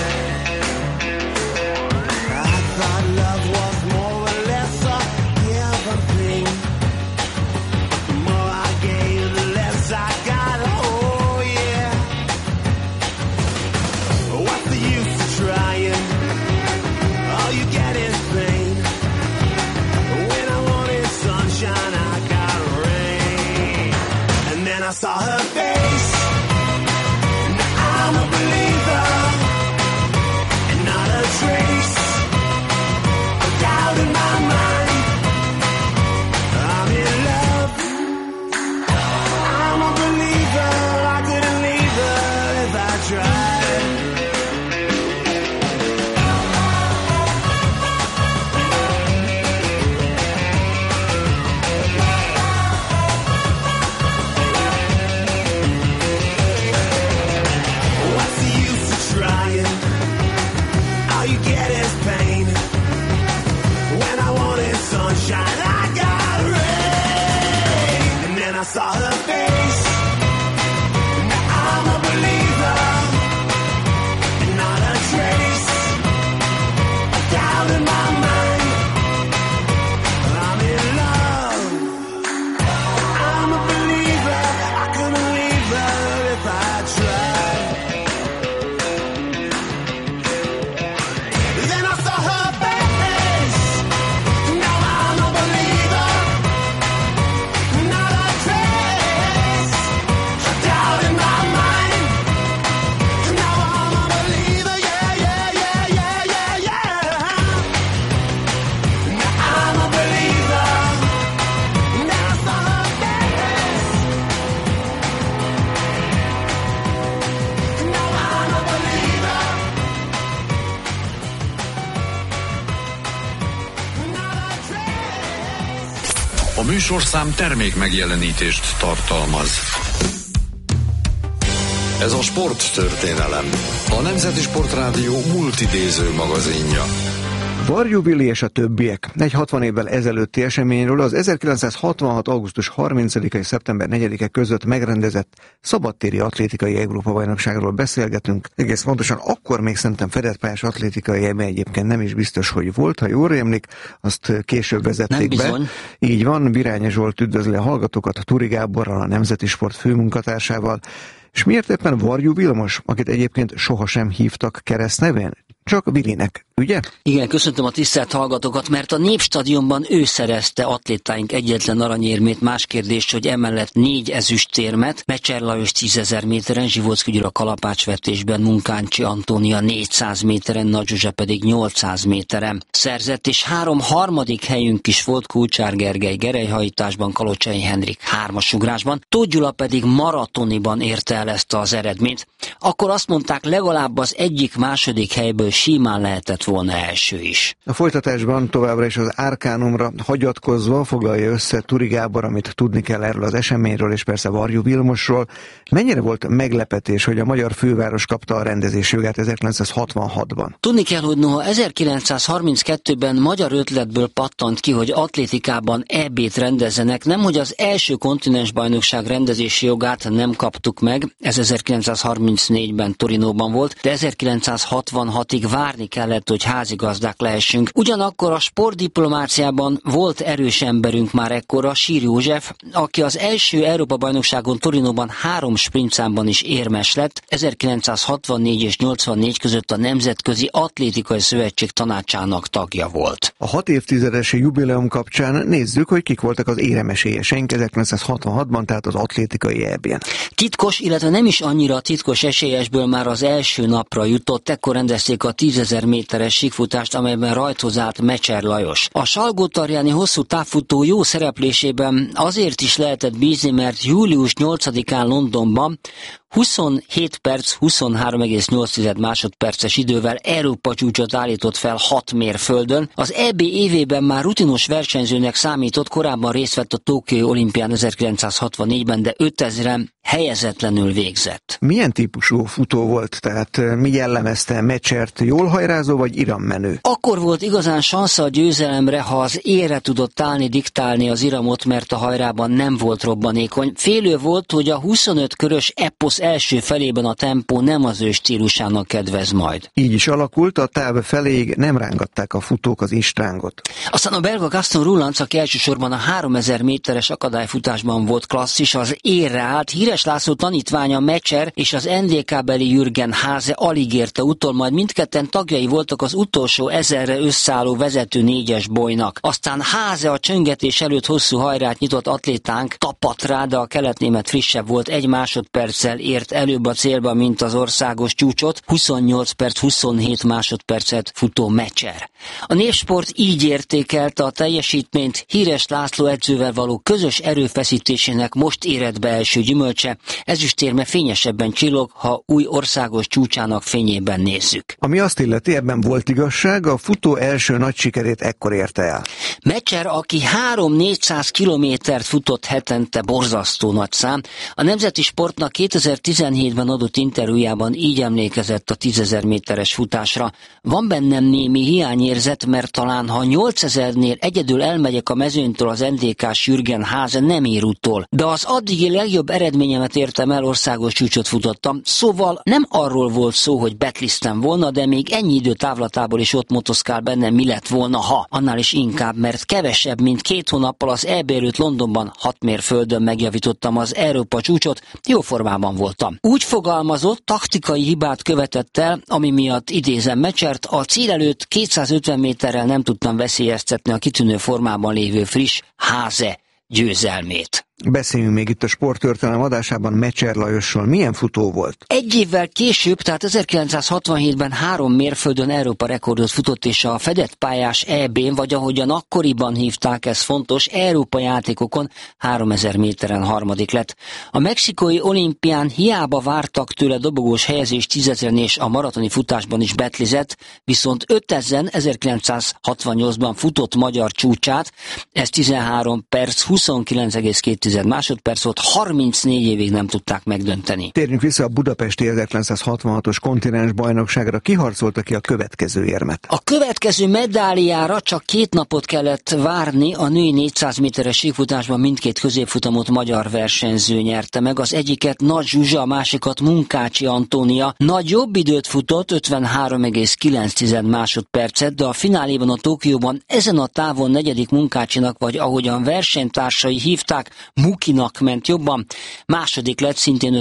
I thought love was more or less a given thing. The more I gave, the less I got. I saw her face, and I'm a believer, and not a trace of doubt in my mind. I'm in love, I'm a believer, I couldn't leave her if I tried. Saw her face, now I'm a believer, and not a trace of doubt in my mind. I'm in love, I'm a believer, I couldn't leave her if I tried. Then I saw her face, now I'm a believer, not a doubt in my mind. Now I'm a believer, yeah, yeah, yeah, yeah, yeah, yeah. Now I'm a believer. Now I saw her face. Now I'm a believer. Not a trace. A műsorszám termék megjelenítést tartalmaz. Ez a sporttörténelem, a Nemzeti Sport Rádió multidéző magazinja. Varjú Billy és a többiek. Egy 60 évvel ezelőtti eseményről, az 1966. augusztus 30-ai szeptember 4-e között megrendezett szabadtéri atlétikai Európa-bajnokságról beszélgetünk. Egész pontosan akkor még szerintem fedett pályás atlétikai eme egyébként nem is biztos, hogy volt, ha jól rémlik, azt később vezették be. Így van, Birányi Zsolt üdvözli a hallgatókat, Turi Gáborral, a Nemzeti Sport főmunkatársával. És miért éppen Varjú Vilmos, akit egyébként sohasem hívtak keresztnevén? Csak Vilinek, ugye? Igen, köszöntöm a tisztelt hallgatókat, mert a Népstadionban ő szerezte atlétáink egyetlen aranyérmét, más kérdés, hogy emellett 4 ezüstérmet, Mecser Lajos 10.000 méteren, Zsivóczky Gyula kalapácsvetésben, Munkácsi Antónia 400 méteren, Nagy Zsuzsa pedig 800 méteren szerzett, és 3 harmadik helyünk is volt, Kulcsár Gergely gerelyhajításban, Kalocsai Henrik 3-as ugrásban, Tóth Gyula pedig maratoniban érte el ezt az eredményt. Akkor azt mondták, legalább az egyik-második helyből simán lehetett volna első is. A folytatásban továbbra is az Arkánumra hagyatkozva foglalja össze Turi Gábor, amit tudni kell erről az eseményről, és persze Varjú Vilmosról. Mennyire volt meglepetés, hogy a magyar főváros kapta a rendezés jogát 1966-ban? Tudni kell, hogy noha 1932-ben magyar ötletből pattant ki, hogy atlétikában EB-t rendezzenek, nemhogy az első kontinensbajnokság rendezési jogát nem kaptuk meg, ez 1934-ben Torinóban volt, de 1966-ig várni kellett, hogy házigazdák lehessünk. Ugyanakkor a sportdiplomáciában volt erős emberünk már ekkora, Sír József, aki az első Európa-bajnokságon Torinóban 3 sprintszámban is érmes lett, 1964 és 84 között a Nemzetközi Atlétikai Szövetség tanácsának tagja volt. A 6 évtizedes jubileum kapcsán nézzük, hogy kik voltak az éremesélyeseink 1966-ban, tehát az atlétikai EB-n. Titkos, illetve nem is annyira titkos esélyesből már az első napra jutott, ekkor rendezték a 10.000 méteres síkfutást, amelyben rajthoz állt Mecser Lajos. A Salgótarjáni hosszú távfutó jó szereplésében azért is lehetett bízni, mert július 8-án Londonban 27 perc, 23,8 másodperces idővel Európa csúcsot állított fel 6 mérföldön. Az EB évében már rutinos versenyzőnek számított, korábban részt vett a Tokiói olimpián 1964-ben, de 5000-en helyezetlenül végzett. Milyen típusú futó volt? Tehát mi jellemezte Mecsert? Jól hajrázó vagy irammenő? Akkor volt igazán sansza a győzelemre, ha az élre tudott állni, diktálni az iramot, mert a hajrában nem volt robbanékony. Félő volt, hogy a 25 körös eposz első felében a tempó nem az ő stílusának kedvez majd. Így is alakult, a táv feléig nem rángatták a futók az istrángot. Aztán a belga Gaston Roulanc, aki elsősorban a 3000 méteres akadályfutásban volt klasszis, az érre állt. Híres László tanítványa Mecser és az NDK-beli Jürgen Háze alig érte utol, majd mindketten tagjai voltak az utolsó 1000-re összeálló vezető 4-es bolynak. Aztán Háze a csöngetés előtt hosszú hajrát nyitott atlétánk tapadt rá, de a keletnémet frissebb volt, 1 másodperccel ért előbb a célba, mint az országos csúcsot, 28 perc 27 másodpercet futó Mecser. A Népsport így értékelte a teljesítményt, Híres László edzővel való közös erőfeszítésének most éred be első gyümölcse, ezüstérme fényesebben csillog, ha új országos csúcsának fényében nézzük. Ami azt illeti, ebben volt igazság, a futó első nagy sikerét ekkor érte el. Mecser, aki 3-400 kilométert futott hetente, borzasztó nagy szám, a Nemzeti Sportnak 2017-ben adott interjújában így emlékezett a 10.000 méteres futásra. Van bennem némi hiányérzet, mert talán ha 8000-nél egyedül elmegyek a mezőnytől az NDK-s Jürgen Háze, nem ér utol. De az addigi legjobb eredményemet értem el, országos csúcsot futottam. Szóval nem arról volt szó, hogy betlisztem volna, de még ennyi idő távlatából is ott motoszkál bennem, mi lett volna, ha. Annál is inkább, mert kevesebb, mint 2 hónappal az EB előtt Londonban 6 mérföldön megjavítottam az Európa csúcsot, jó formában voltam. Úgy fogalmazott, taktikai hibát követett el, ami miatt idézem Mecsert, a cél előtt 250 méterrel nem tudtam veszélyeztetni a kitűnő formában lévő friss Háze győzelmét. Beszéljünk még itt a sporttörténelem adásában Mecser Lajosról. Milyen futó volt? Egy évvel később, tehát 1967-ben 3 mérföldön Európa rekordot futott, és a fedett pályás EB-n, vagy ahogyan akkoriban hívták, ez fontos, Európa játékokon 3000 méteren harmadik lett. A mexikói olimpián hiába vártak tőle dobogós helyezést 10.000-en, és a maratoni futásban is betlizett, viszont 5000-en 1968-ban futott magyar csúcsát, ez 13 perc 29,2 másodperc volt, 34 évig nem tudták megdönteni. Térjünk vissza a budapesti 1966-os kontinens bajnokságra. Ki harcolta ki a következő érmet? A következő medáliára csak 2 napot kellett várni. A női 400 méteres síkfutásban mindkét középfutamot magyar versenyző nyerte meg. Az egyiket Nagy Zsuzsa, a másikat Munkácsi Antónia. Nagy jobb időt futott, 53,9 másodpercet, de a fináléban a Tokióban ezen a távon 4. Munkácsinak, vagy ahogyan versenytársai hívták, Mukinak ment jobban, második lett szintén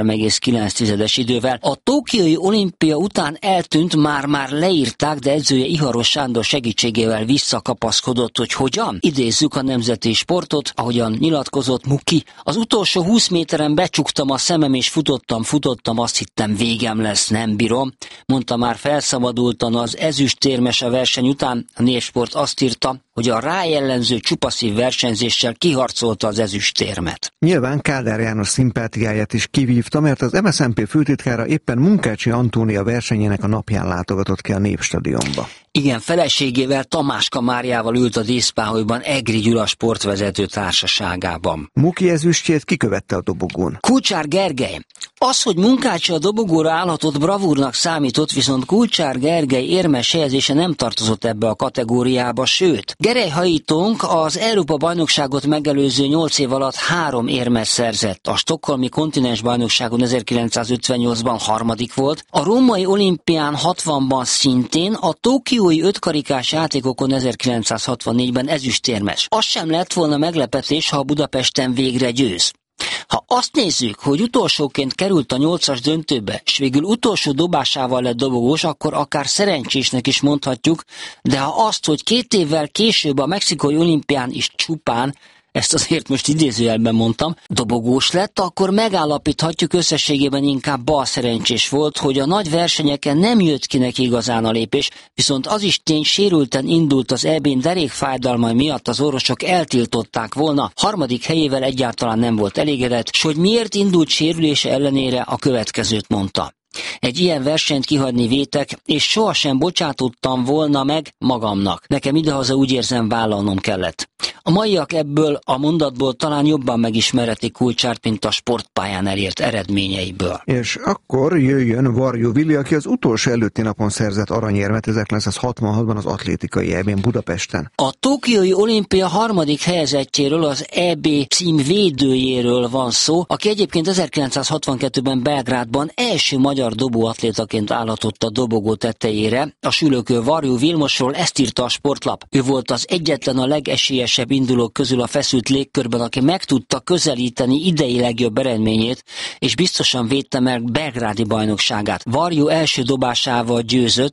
53,9-es idővel. A tokiói olimpia után eltűnt, már leírták, de edzője Iharos Sándor segítségével visszakapaszkodott, hogy hogyan? Idézzük a nemzeti sportot, ahogyan nyilatkozott Muki. Az utolsó 20 méteren becsuktam a szemem és futottam, azt hittem végem lesz, nem bírom. Mondta már felszabadultan az ezüstérmes a verseny után. A Népsport azt írta, hogy a rájellenző csupaszív versenyzéssel kiharcolta az ezüstérmet. Nyilván Kádár János szimpátiáját is kivívta, mert az MSZNP főtitkára éppen Munkácsi Antónia versenyének a napján látogatott ki a Népstadionba. Igen, feleségével, Tamáska Máriával ült a díszpáholyban Egri Gyula sportvezető társaságában. Muki ezüstjét kikövette a dobogón. Kulcsár Gergely. Az, hogy Munkácsi a dobogóra állhatott, bravúrnak számított, viszont Kulcsár Gergely érmes helyezése nem tartozott ebbe a kategóriába, sőt, Gerelyhajítónk az Európa-bajnokságot megelőző 8 év alatt 3 érmet szerzett. A stockholmi kontinensbajnokságon 1958-ban harmadik volt, a római olimpián 60-ban szintén, a tokiói 5 karikás játékokon 1964-ben ezüstérmes. Az sem lett volna meglepetés, ha Budapesten végre győz. Ha azt nézzük, hogy utolsóként került a 8-as döntőbe, és végül utolsó dobásával lett dobogós, akkor akár szerencsésnek is mondhatjuk, de ha azt, hogy 2 évvel később a mexikói olimpián is csupán, ezt azért most idézőjelben mondtam, dobogós lett, akkor megállapíthatjuk, összességében inkább balszerencsés volt, hogy a nagy versenyeken nem jött ki neki igazán a lépés, viszont az is tény, sérülten indult az EB-n, derékfájdalmai miatt az orvosok eltiltották volna, harmadik helyével egyáltalán nem volt elégedett, s hogy miért indult sérülése ellenére, a következőt mondta. Egy ilyen versenyt kihagyni vétek, és sohasem bocsátottam volna meg magamnak. Nekem idehaza úgy érzem, vállalnom kellett. A maiak ebből a mondatból talán jobban megismerhetik Kulcsárt, mint a sportpályán elért eredményeiből. És akkor jöjjön Varjú Vili, aki az utolsó előtti napon szerzett aranyérmet 1966-ban az atlétikai EB-n Budapesten. A tokiói olimpia harmadik helyezettjéről, az EB cím védőjéről van szó, aki egyébként 1962-ben Belgrádban első magyar dobóatlétaként állhatott a dobogó tetejére. A sülőkő Varjú Vilmosról ezt írta a Sportlap. Ő volt az egyetlen a legesélyesebb indulók közül a feszült légkörben, aki meg tudta közelíteni idei legjobb eredményét, és biztosan védte meg belgrádi bajnokságát. Varjú első dobásával győzött,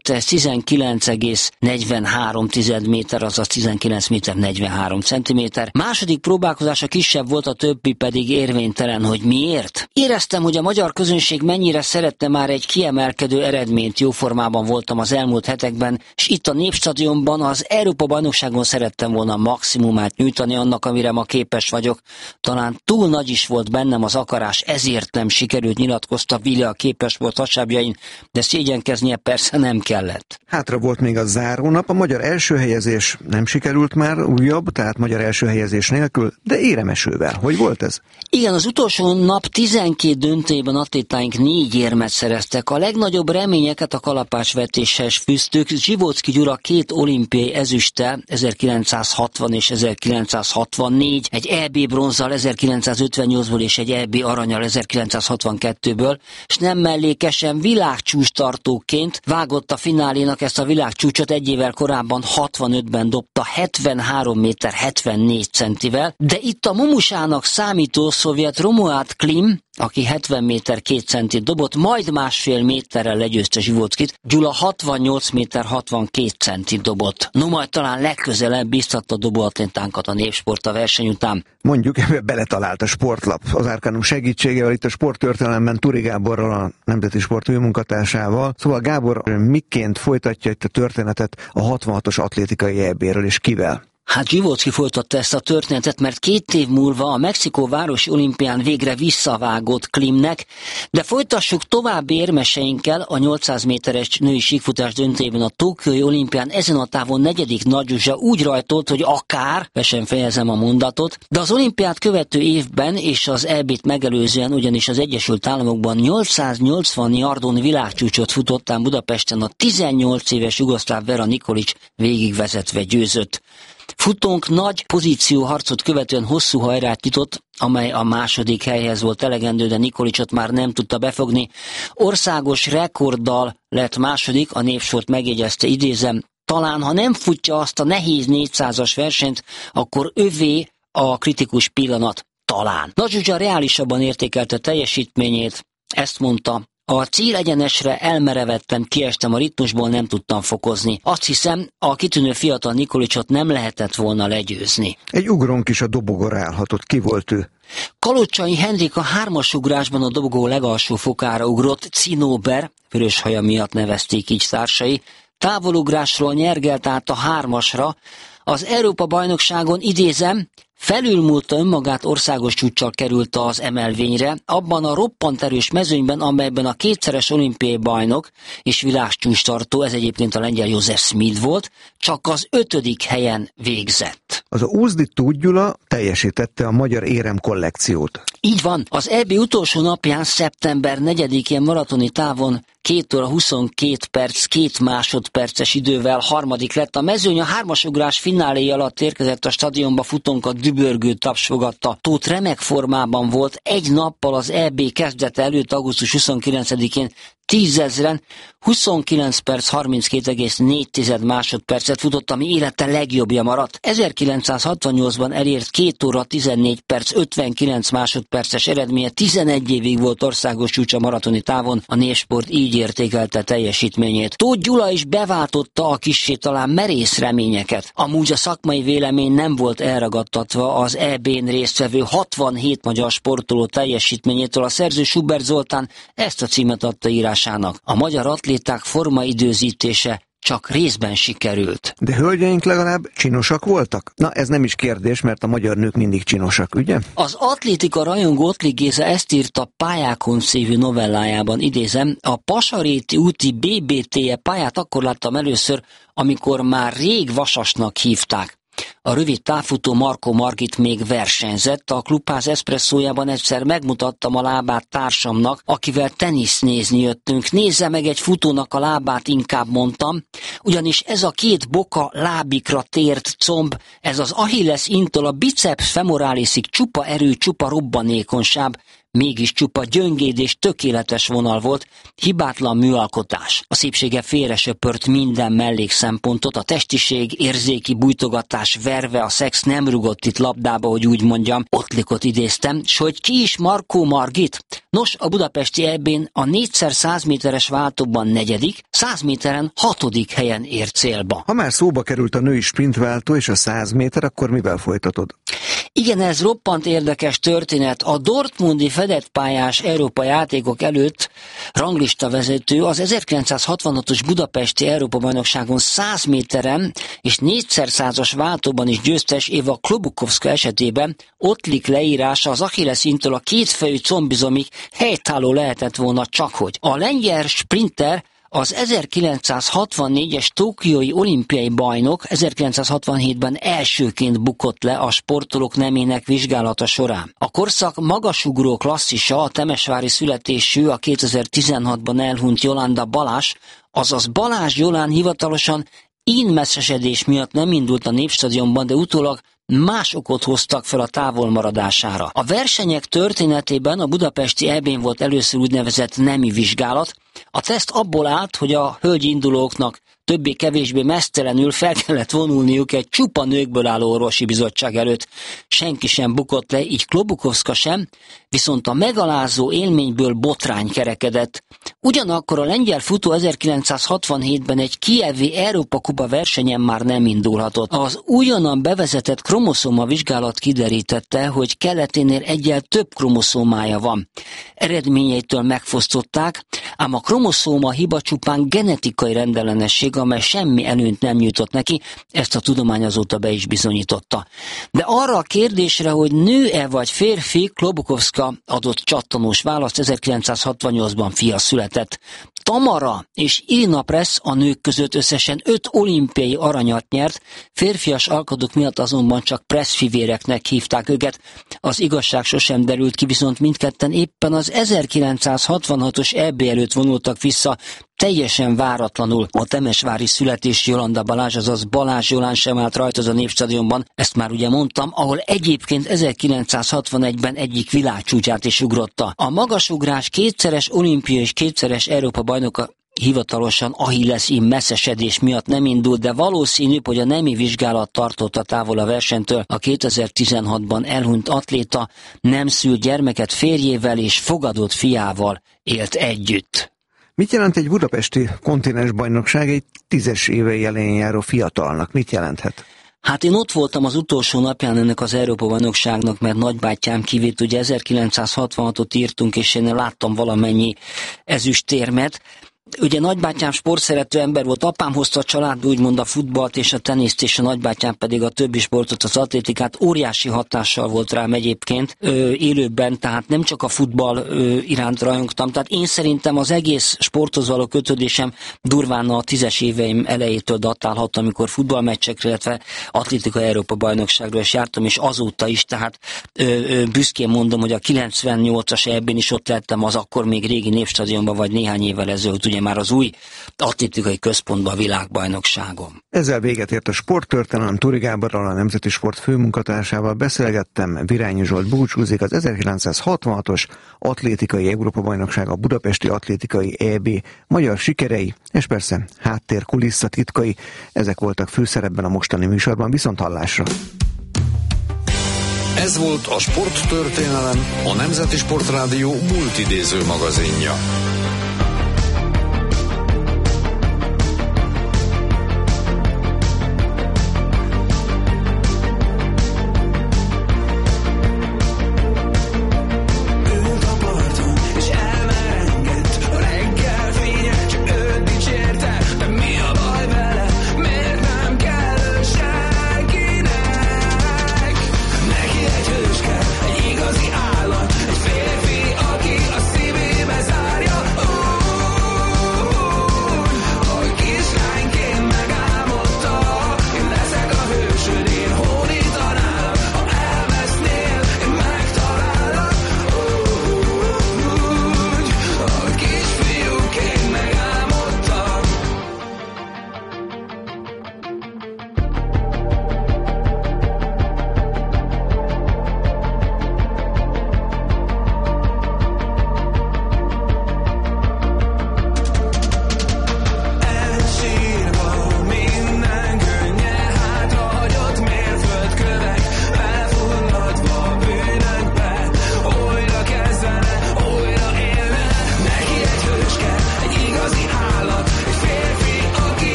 19,43 méter, azaz 19 méter 43 centiméter. Második próbálkozása kisebb volt, a többi pedig érvénytelen. Hogy miért? Éreztem, hogy a magyar közönség mennyire szerette már egy kiemelkedő eredményt, jó formában voltam az elmúlt hetekben, és itt a Népstadionban az Európa-bajnokságon szerettem volna maximumát nyújtani annak, amire ma képes vagyok. Talán túl nagy is volt bennem az akarás, ezért nem sikerült, nyilatkozta Vili a képes volt hasábjain, de szégyenkeznie persze nem kellett. Hátra volt még a zárónap, a magyar első helyezés nem sikerült már, újabb, tehát magyar első helyezés nélkül, de éremesővel. Hogy volt ez? Igen, az utolsó nap 12 döntőjében atlétáink 4 érmet szereztek. A legnagyobb reményeket a kalapácsvetéshez fűztük. Zsivóczky Gyula 2 olimpiai ezüsttel, 1960 és 1964, egy EB bronzzal 1958-ból és egy EB aranyal 1962-ből, és nem mellékesen világcsúcstartóként vágott a finálénak ezt a világcsúcsot, egy évvel korábban 65-ben dobta 73 méter 74 centivel, de itt a mumusának számító szovjet Romuald Klim, aki 70 méter 2 centit dobott, majd másfél méterrel legyőzte Zsivóczkyt. Gyula 68 méter 62 centit dobott. No, majd talán legközelebb biztatta a dobóatlétánkat a Népsport a verseny után. Mondjuk ebbe beletalált a Sportlap. Az Arcanum segítségével, itt a sporttörténelemben Turi Gáborral, a Nemzeti Sport munkatársával. Szóval Gábor miként folytatja itt a történetet a 66-os atlétikai EB-ről, és kivel? Hát Zsivóczky folytatta ezt a történetet, mert 2 év múlva a Mexikó városi olimpián végre visszavágott Klimnek, de folytassuk további érmeseinkkel. A 800 méteres női síkfutás döntőjében a tokiói olimpián ezen a távon 4. Nagy Zsuzsa úgy rajtolt, hogy akár, be sem fejezem a mondatot, de az olimpiát követő évben és az EB-t megelőzően, ugyanis az Egyesült Államokban 880 yardon világcsúcsot futottán Budapesten a 18 éves jugoszláv Vera Nikolić végigvezetve győzött. Futónk nagy pozícióharcot követően hosszú hajrát nyitott, amely a második helyhez volt elegendő, de Nikolićot már nem tudta befogni. Országos rekorddal lett második, a Népsport megjegyezte, idézem, talán ha nem futja azt a nehéz 400-as versenyt, akkor övé a kritikus pillanat. talán. Nagy Zsuzsa reálisabban értékelte teljesítményét, ezt mondta: a célegyenesre elmerevettem, kiestem a ritmusból, nem tudtam fokozni. Azt hiszem, a kitűnő fiatal Nikolicsot nem lehetett volna legyőzni. Egy ugronk is a dobogóra állhatott. Ki volt ő? Kalocsai Henrik a 3-as ugrásban a dobogó legalsó fokára ugrott, Cinóber, vörös haja miatt nevezték így társai, távolugrásról nyergelt át a 3-asra, az Európa-bajnokságon, idézem, felülmúlta önmagát, országos csúccsal került az emelvényre, abban a roppant erős mezőnyben, amelyben a 2-szeres olimpiai bajnok és világcsúcstartó, ez egyébként a lengyel József Schmid volt, csak az 5. helyen végzett. Az Ózdi Tóth Gyula teljesítette a magyar érem kollekciót. Így van, az EB utolsó napján, szeptember 4-én maratoni távon 2 óra 22 perc, 2 másodperces idővel harmadik lett. A mezőny a 3-as ugrás fináléja alatt érkezett a stadionba, futónkat dübörgő taps fogadta. Tóth remek formában volt, egy nappal az EB kezdete előtt, augusztus 29-én 10 000-en 29 perc 32,4 másodpercet futott, ami élete legjobbja maradt. 1968-ban elért 2 óra 14 perc 59 másodperces eredménye, 11 évig volt országos csúcs a maratoni távon, a Népsport így értékelte teljesítményét. Tóth Gyula is beváltotta a kissé talán merész reményeket. Amúgy a szakmai vélemény nem volt elragadtatva az EB-n résztvevő 67 magyar sportoló teljesítményétől. A szerző Schubert Zoltán ezt a címet adta írásának: a magyar atléták formaidőzítése csak részben sikerült. De hölgyeink legalább csinosak voltak? Na, ez nem is kérdés, mert a magyar nők mindig csinosak, ugye? Az atlétika rajongó Ottlik Géza ezt írta Pályákon című novellájában, idézem, a Pasaréti úti BBT-je pályát akkor láttam először, amikor már rég Vasasnak hívták. A rövid távfutó Markó Margit még versenyzett, a klubház eszpresszójában egyszer megmutattam a lábát társamnak, akivel tenisz nézni jöttünk. Nézze meg egy futónak a lábát, inkább mondtam, ugyanis ez a 2 boka lábikra tért comb, ez az Achilles intól a biceps femoralisig csupa erő, csupa robbanékonyság, mégis csupa gyöngéd és tökéletes vonal volt, hibátlan műalkotás. A szépsége félresöpört minden mellékszempontot, a testiség, érzéki bújtogatás, verve, a szex nem rugott itt labdába, hogy úgy mondjam, Ottlikot idéztem, s hogy ki is Markó Margit? Nos, a budapesti EB-n a 4x100 méteres váltóban 4., 100 méteren 6. helyen ért célba. Ha már szóba került a női sprintváltó és a 100 méter, akkor mivel folytatod? Igen, ez roppant érdekes történet. A dortmundi fedett pályás Európa játékok előtt ranglista vezető az 1966-os budapesti Európa-bajnokságon 100 méteren és 4x100-as váltóban is győztes Éva Klobukovszka esetében Ottlik leírása az Achilles intől a 2 fejű combizomig helytálló lehetett volna, csakhogy. A lengyel sprinter az 1964-es tokiói olimpiai bajnok 1967-ben elsőként bukott le a sportolók nemének vizsgálata során. A korszak magasugró klasszisa, a temesvári születésű, a 2016-ban elhunyt Jolanda Balázs, azaz Balázs Jolán hivatalosan ínmesszesedés miatt nem indult a Népstadionban, de utólag más okot hoztak fel a távolmaradására. A versenyek történetében a budapesti EB-n volt először úgynevezett nemi vizsgálat. A teszt abból állt, hogy a hölgyi indulóknak többé-kevésbé meztelenül fel kellett vonulniuk egy csupa nőkből álló orvosi bizottság előtt. Senki sem bukott le, így Klobukovszka sem, viszont a megalázó élményből botrány kerekedett. Ugyanakkor a lengyel futó 1967-ben egy kijevi Európa-kupa versenyen már nem indulhatott. Az újonnan bevezetett kromoszóma vizsgálat kiderítette, hogy keleténél egyel több kromoszómája van. Eredményeitől megfosztották, ám a kromoszóma hiba csupán genetikai rendellenesség, amely semmi előnyt nem nyújtott neki, ezt a tudomány azóta be is bizonyította. De arra a kérdésre, hogy nő-e vagy férfi, Klobukovszka adott csattanós választ, 1968-ban fia született. Tamara és Irina Pressz a nők között összesen 5 olimpiai aranyat nyert, férfias alkatuk miatt azonban csak Pressz fivéreknek hívták őket. Az igazság sosem derült ki, viszont mindketten éppen az 1966-os EB előtt vonultak vissza, teljesen váratlanul. A temesvári születésű Jolanda Balázs, azaz Balázs Jolán sem állt rajta az a Népstadionban, ezt már ugye mondtam, ahol egyébként 1961-ben egyik világcsúcsát is ugrotta. A magasugrás 2-szeres olimpia és 2-szeres Európa bajnoka hivatalosan Achilles-ín messzesedés miatt nem indult, de valószínű, hogy a nemi vizsgálat tartotta távol a versenytől. A 2016-ban elhunyt atléta nem szült gyermeket, férjével és fogadott fiával élt együtt. Mit jelent egy budapesti kontinensbajnokság egy 10-es évei elején járó fiatalnak? Mit jelenthet? Hát én ott voltam az utolsó napján ennek az Európa-bajnokságnak, mert nagybátyám kivitt, ugye 1966-ot írtunk, és én láttam valamennyi ezüstérmet. Ugye nagybátyám sportszerető ember volt, apám hozta a családba úgymond a futballt és a teniszt, és a nagybátyám pedig a többi sportot, az atlétikát. Óriási hatással volt rám egyébként élőben, tehát nem csak a futball iránt rajongtam. Tehát én szerintem az egész sporthoz való kötődésem durván a 10-es éveim elejétől datálhat, amikor futballmeccsekre, illetve atlétika Európa-bajnokságról is jártam, és azóta is, tehát büszkén mondom, hogy a 98-as EB-n is ott lettem, az akkor még régi Népstadionban, vagy néhány évvel ezelőtt, ugye már az új atlétikai központban a világbajnokságon. Ezzel véget ért a sporttörténelem. Turi Gáborral, a Nemzeti Sport főmunkatársával beszélgettem. Virányi Zsolt búcsúzik. Az 1966-os atlétikai Európa-bajnokság, a budapesti atlétikai EB magyar sikerei, és persze háttér kulisszatitkai, ezek voltak főszerepben a mostani műsorban. Viszonthallásra! Ez volt a Sporttörténelem, a Nemzeti Sportrádió multidéző magazinja.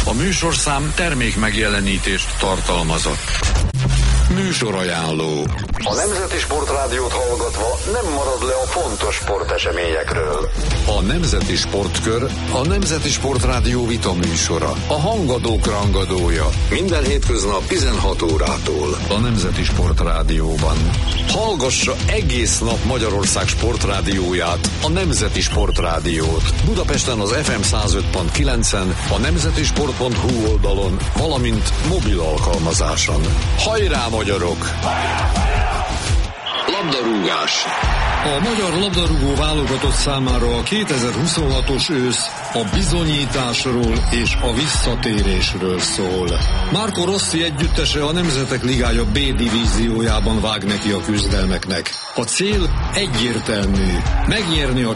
Műsorszám termék megjelenítést tartalmazott. Műsorajánló. A Nemzeti Sportrádiót hallgatva nem marad le a fontos sporteseményekről. A Nemzeti Sportkör a Nemzeti Sportrádió vitaműsora. A hangadók rangadója. Minden hétköznap 16 órától. A Nemzeti Sportrádióban. Hallgassa egész nap Magyarország sportrádióját, a Nemzeti Sportrádiót. Budapesten az FM 105.9-en, a nemzetisport.hu oldalon, valamint mobil alkalmazáson. Hajrá, magyarok! Labdarúgás. A magyar labdarúgó válogatott számára a 2026-os ősz a bizonyításról és a visszatérésről szól. Marco Rossi együttese a Nemzetek Ligája B divíziójában vág neki a küzdelmeknek. A cél egyértelmű: megnyerni a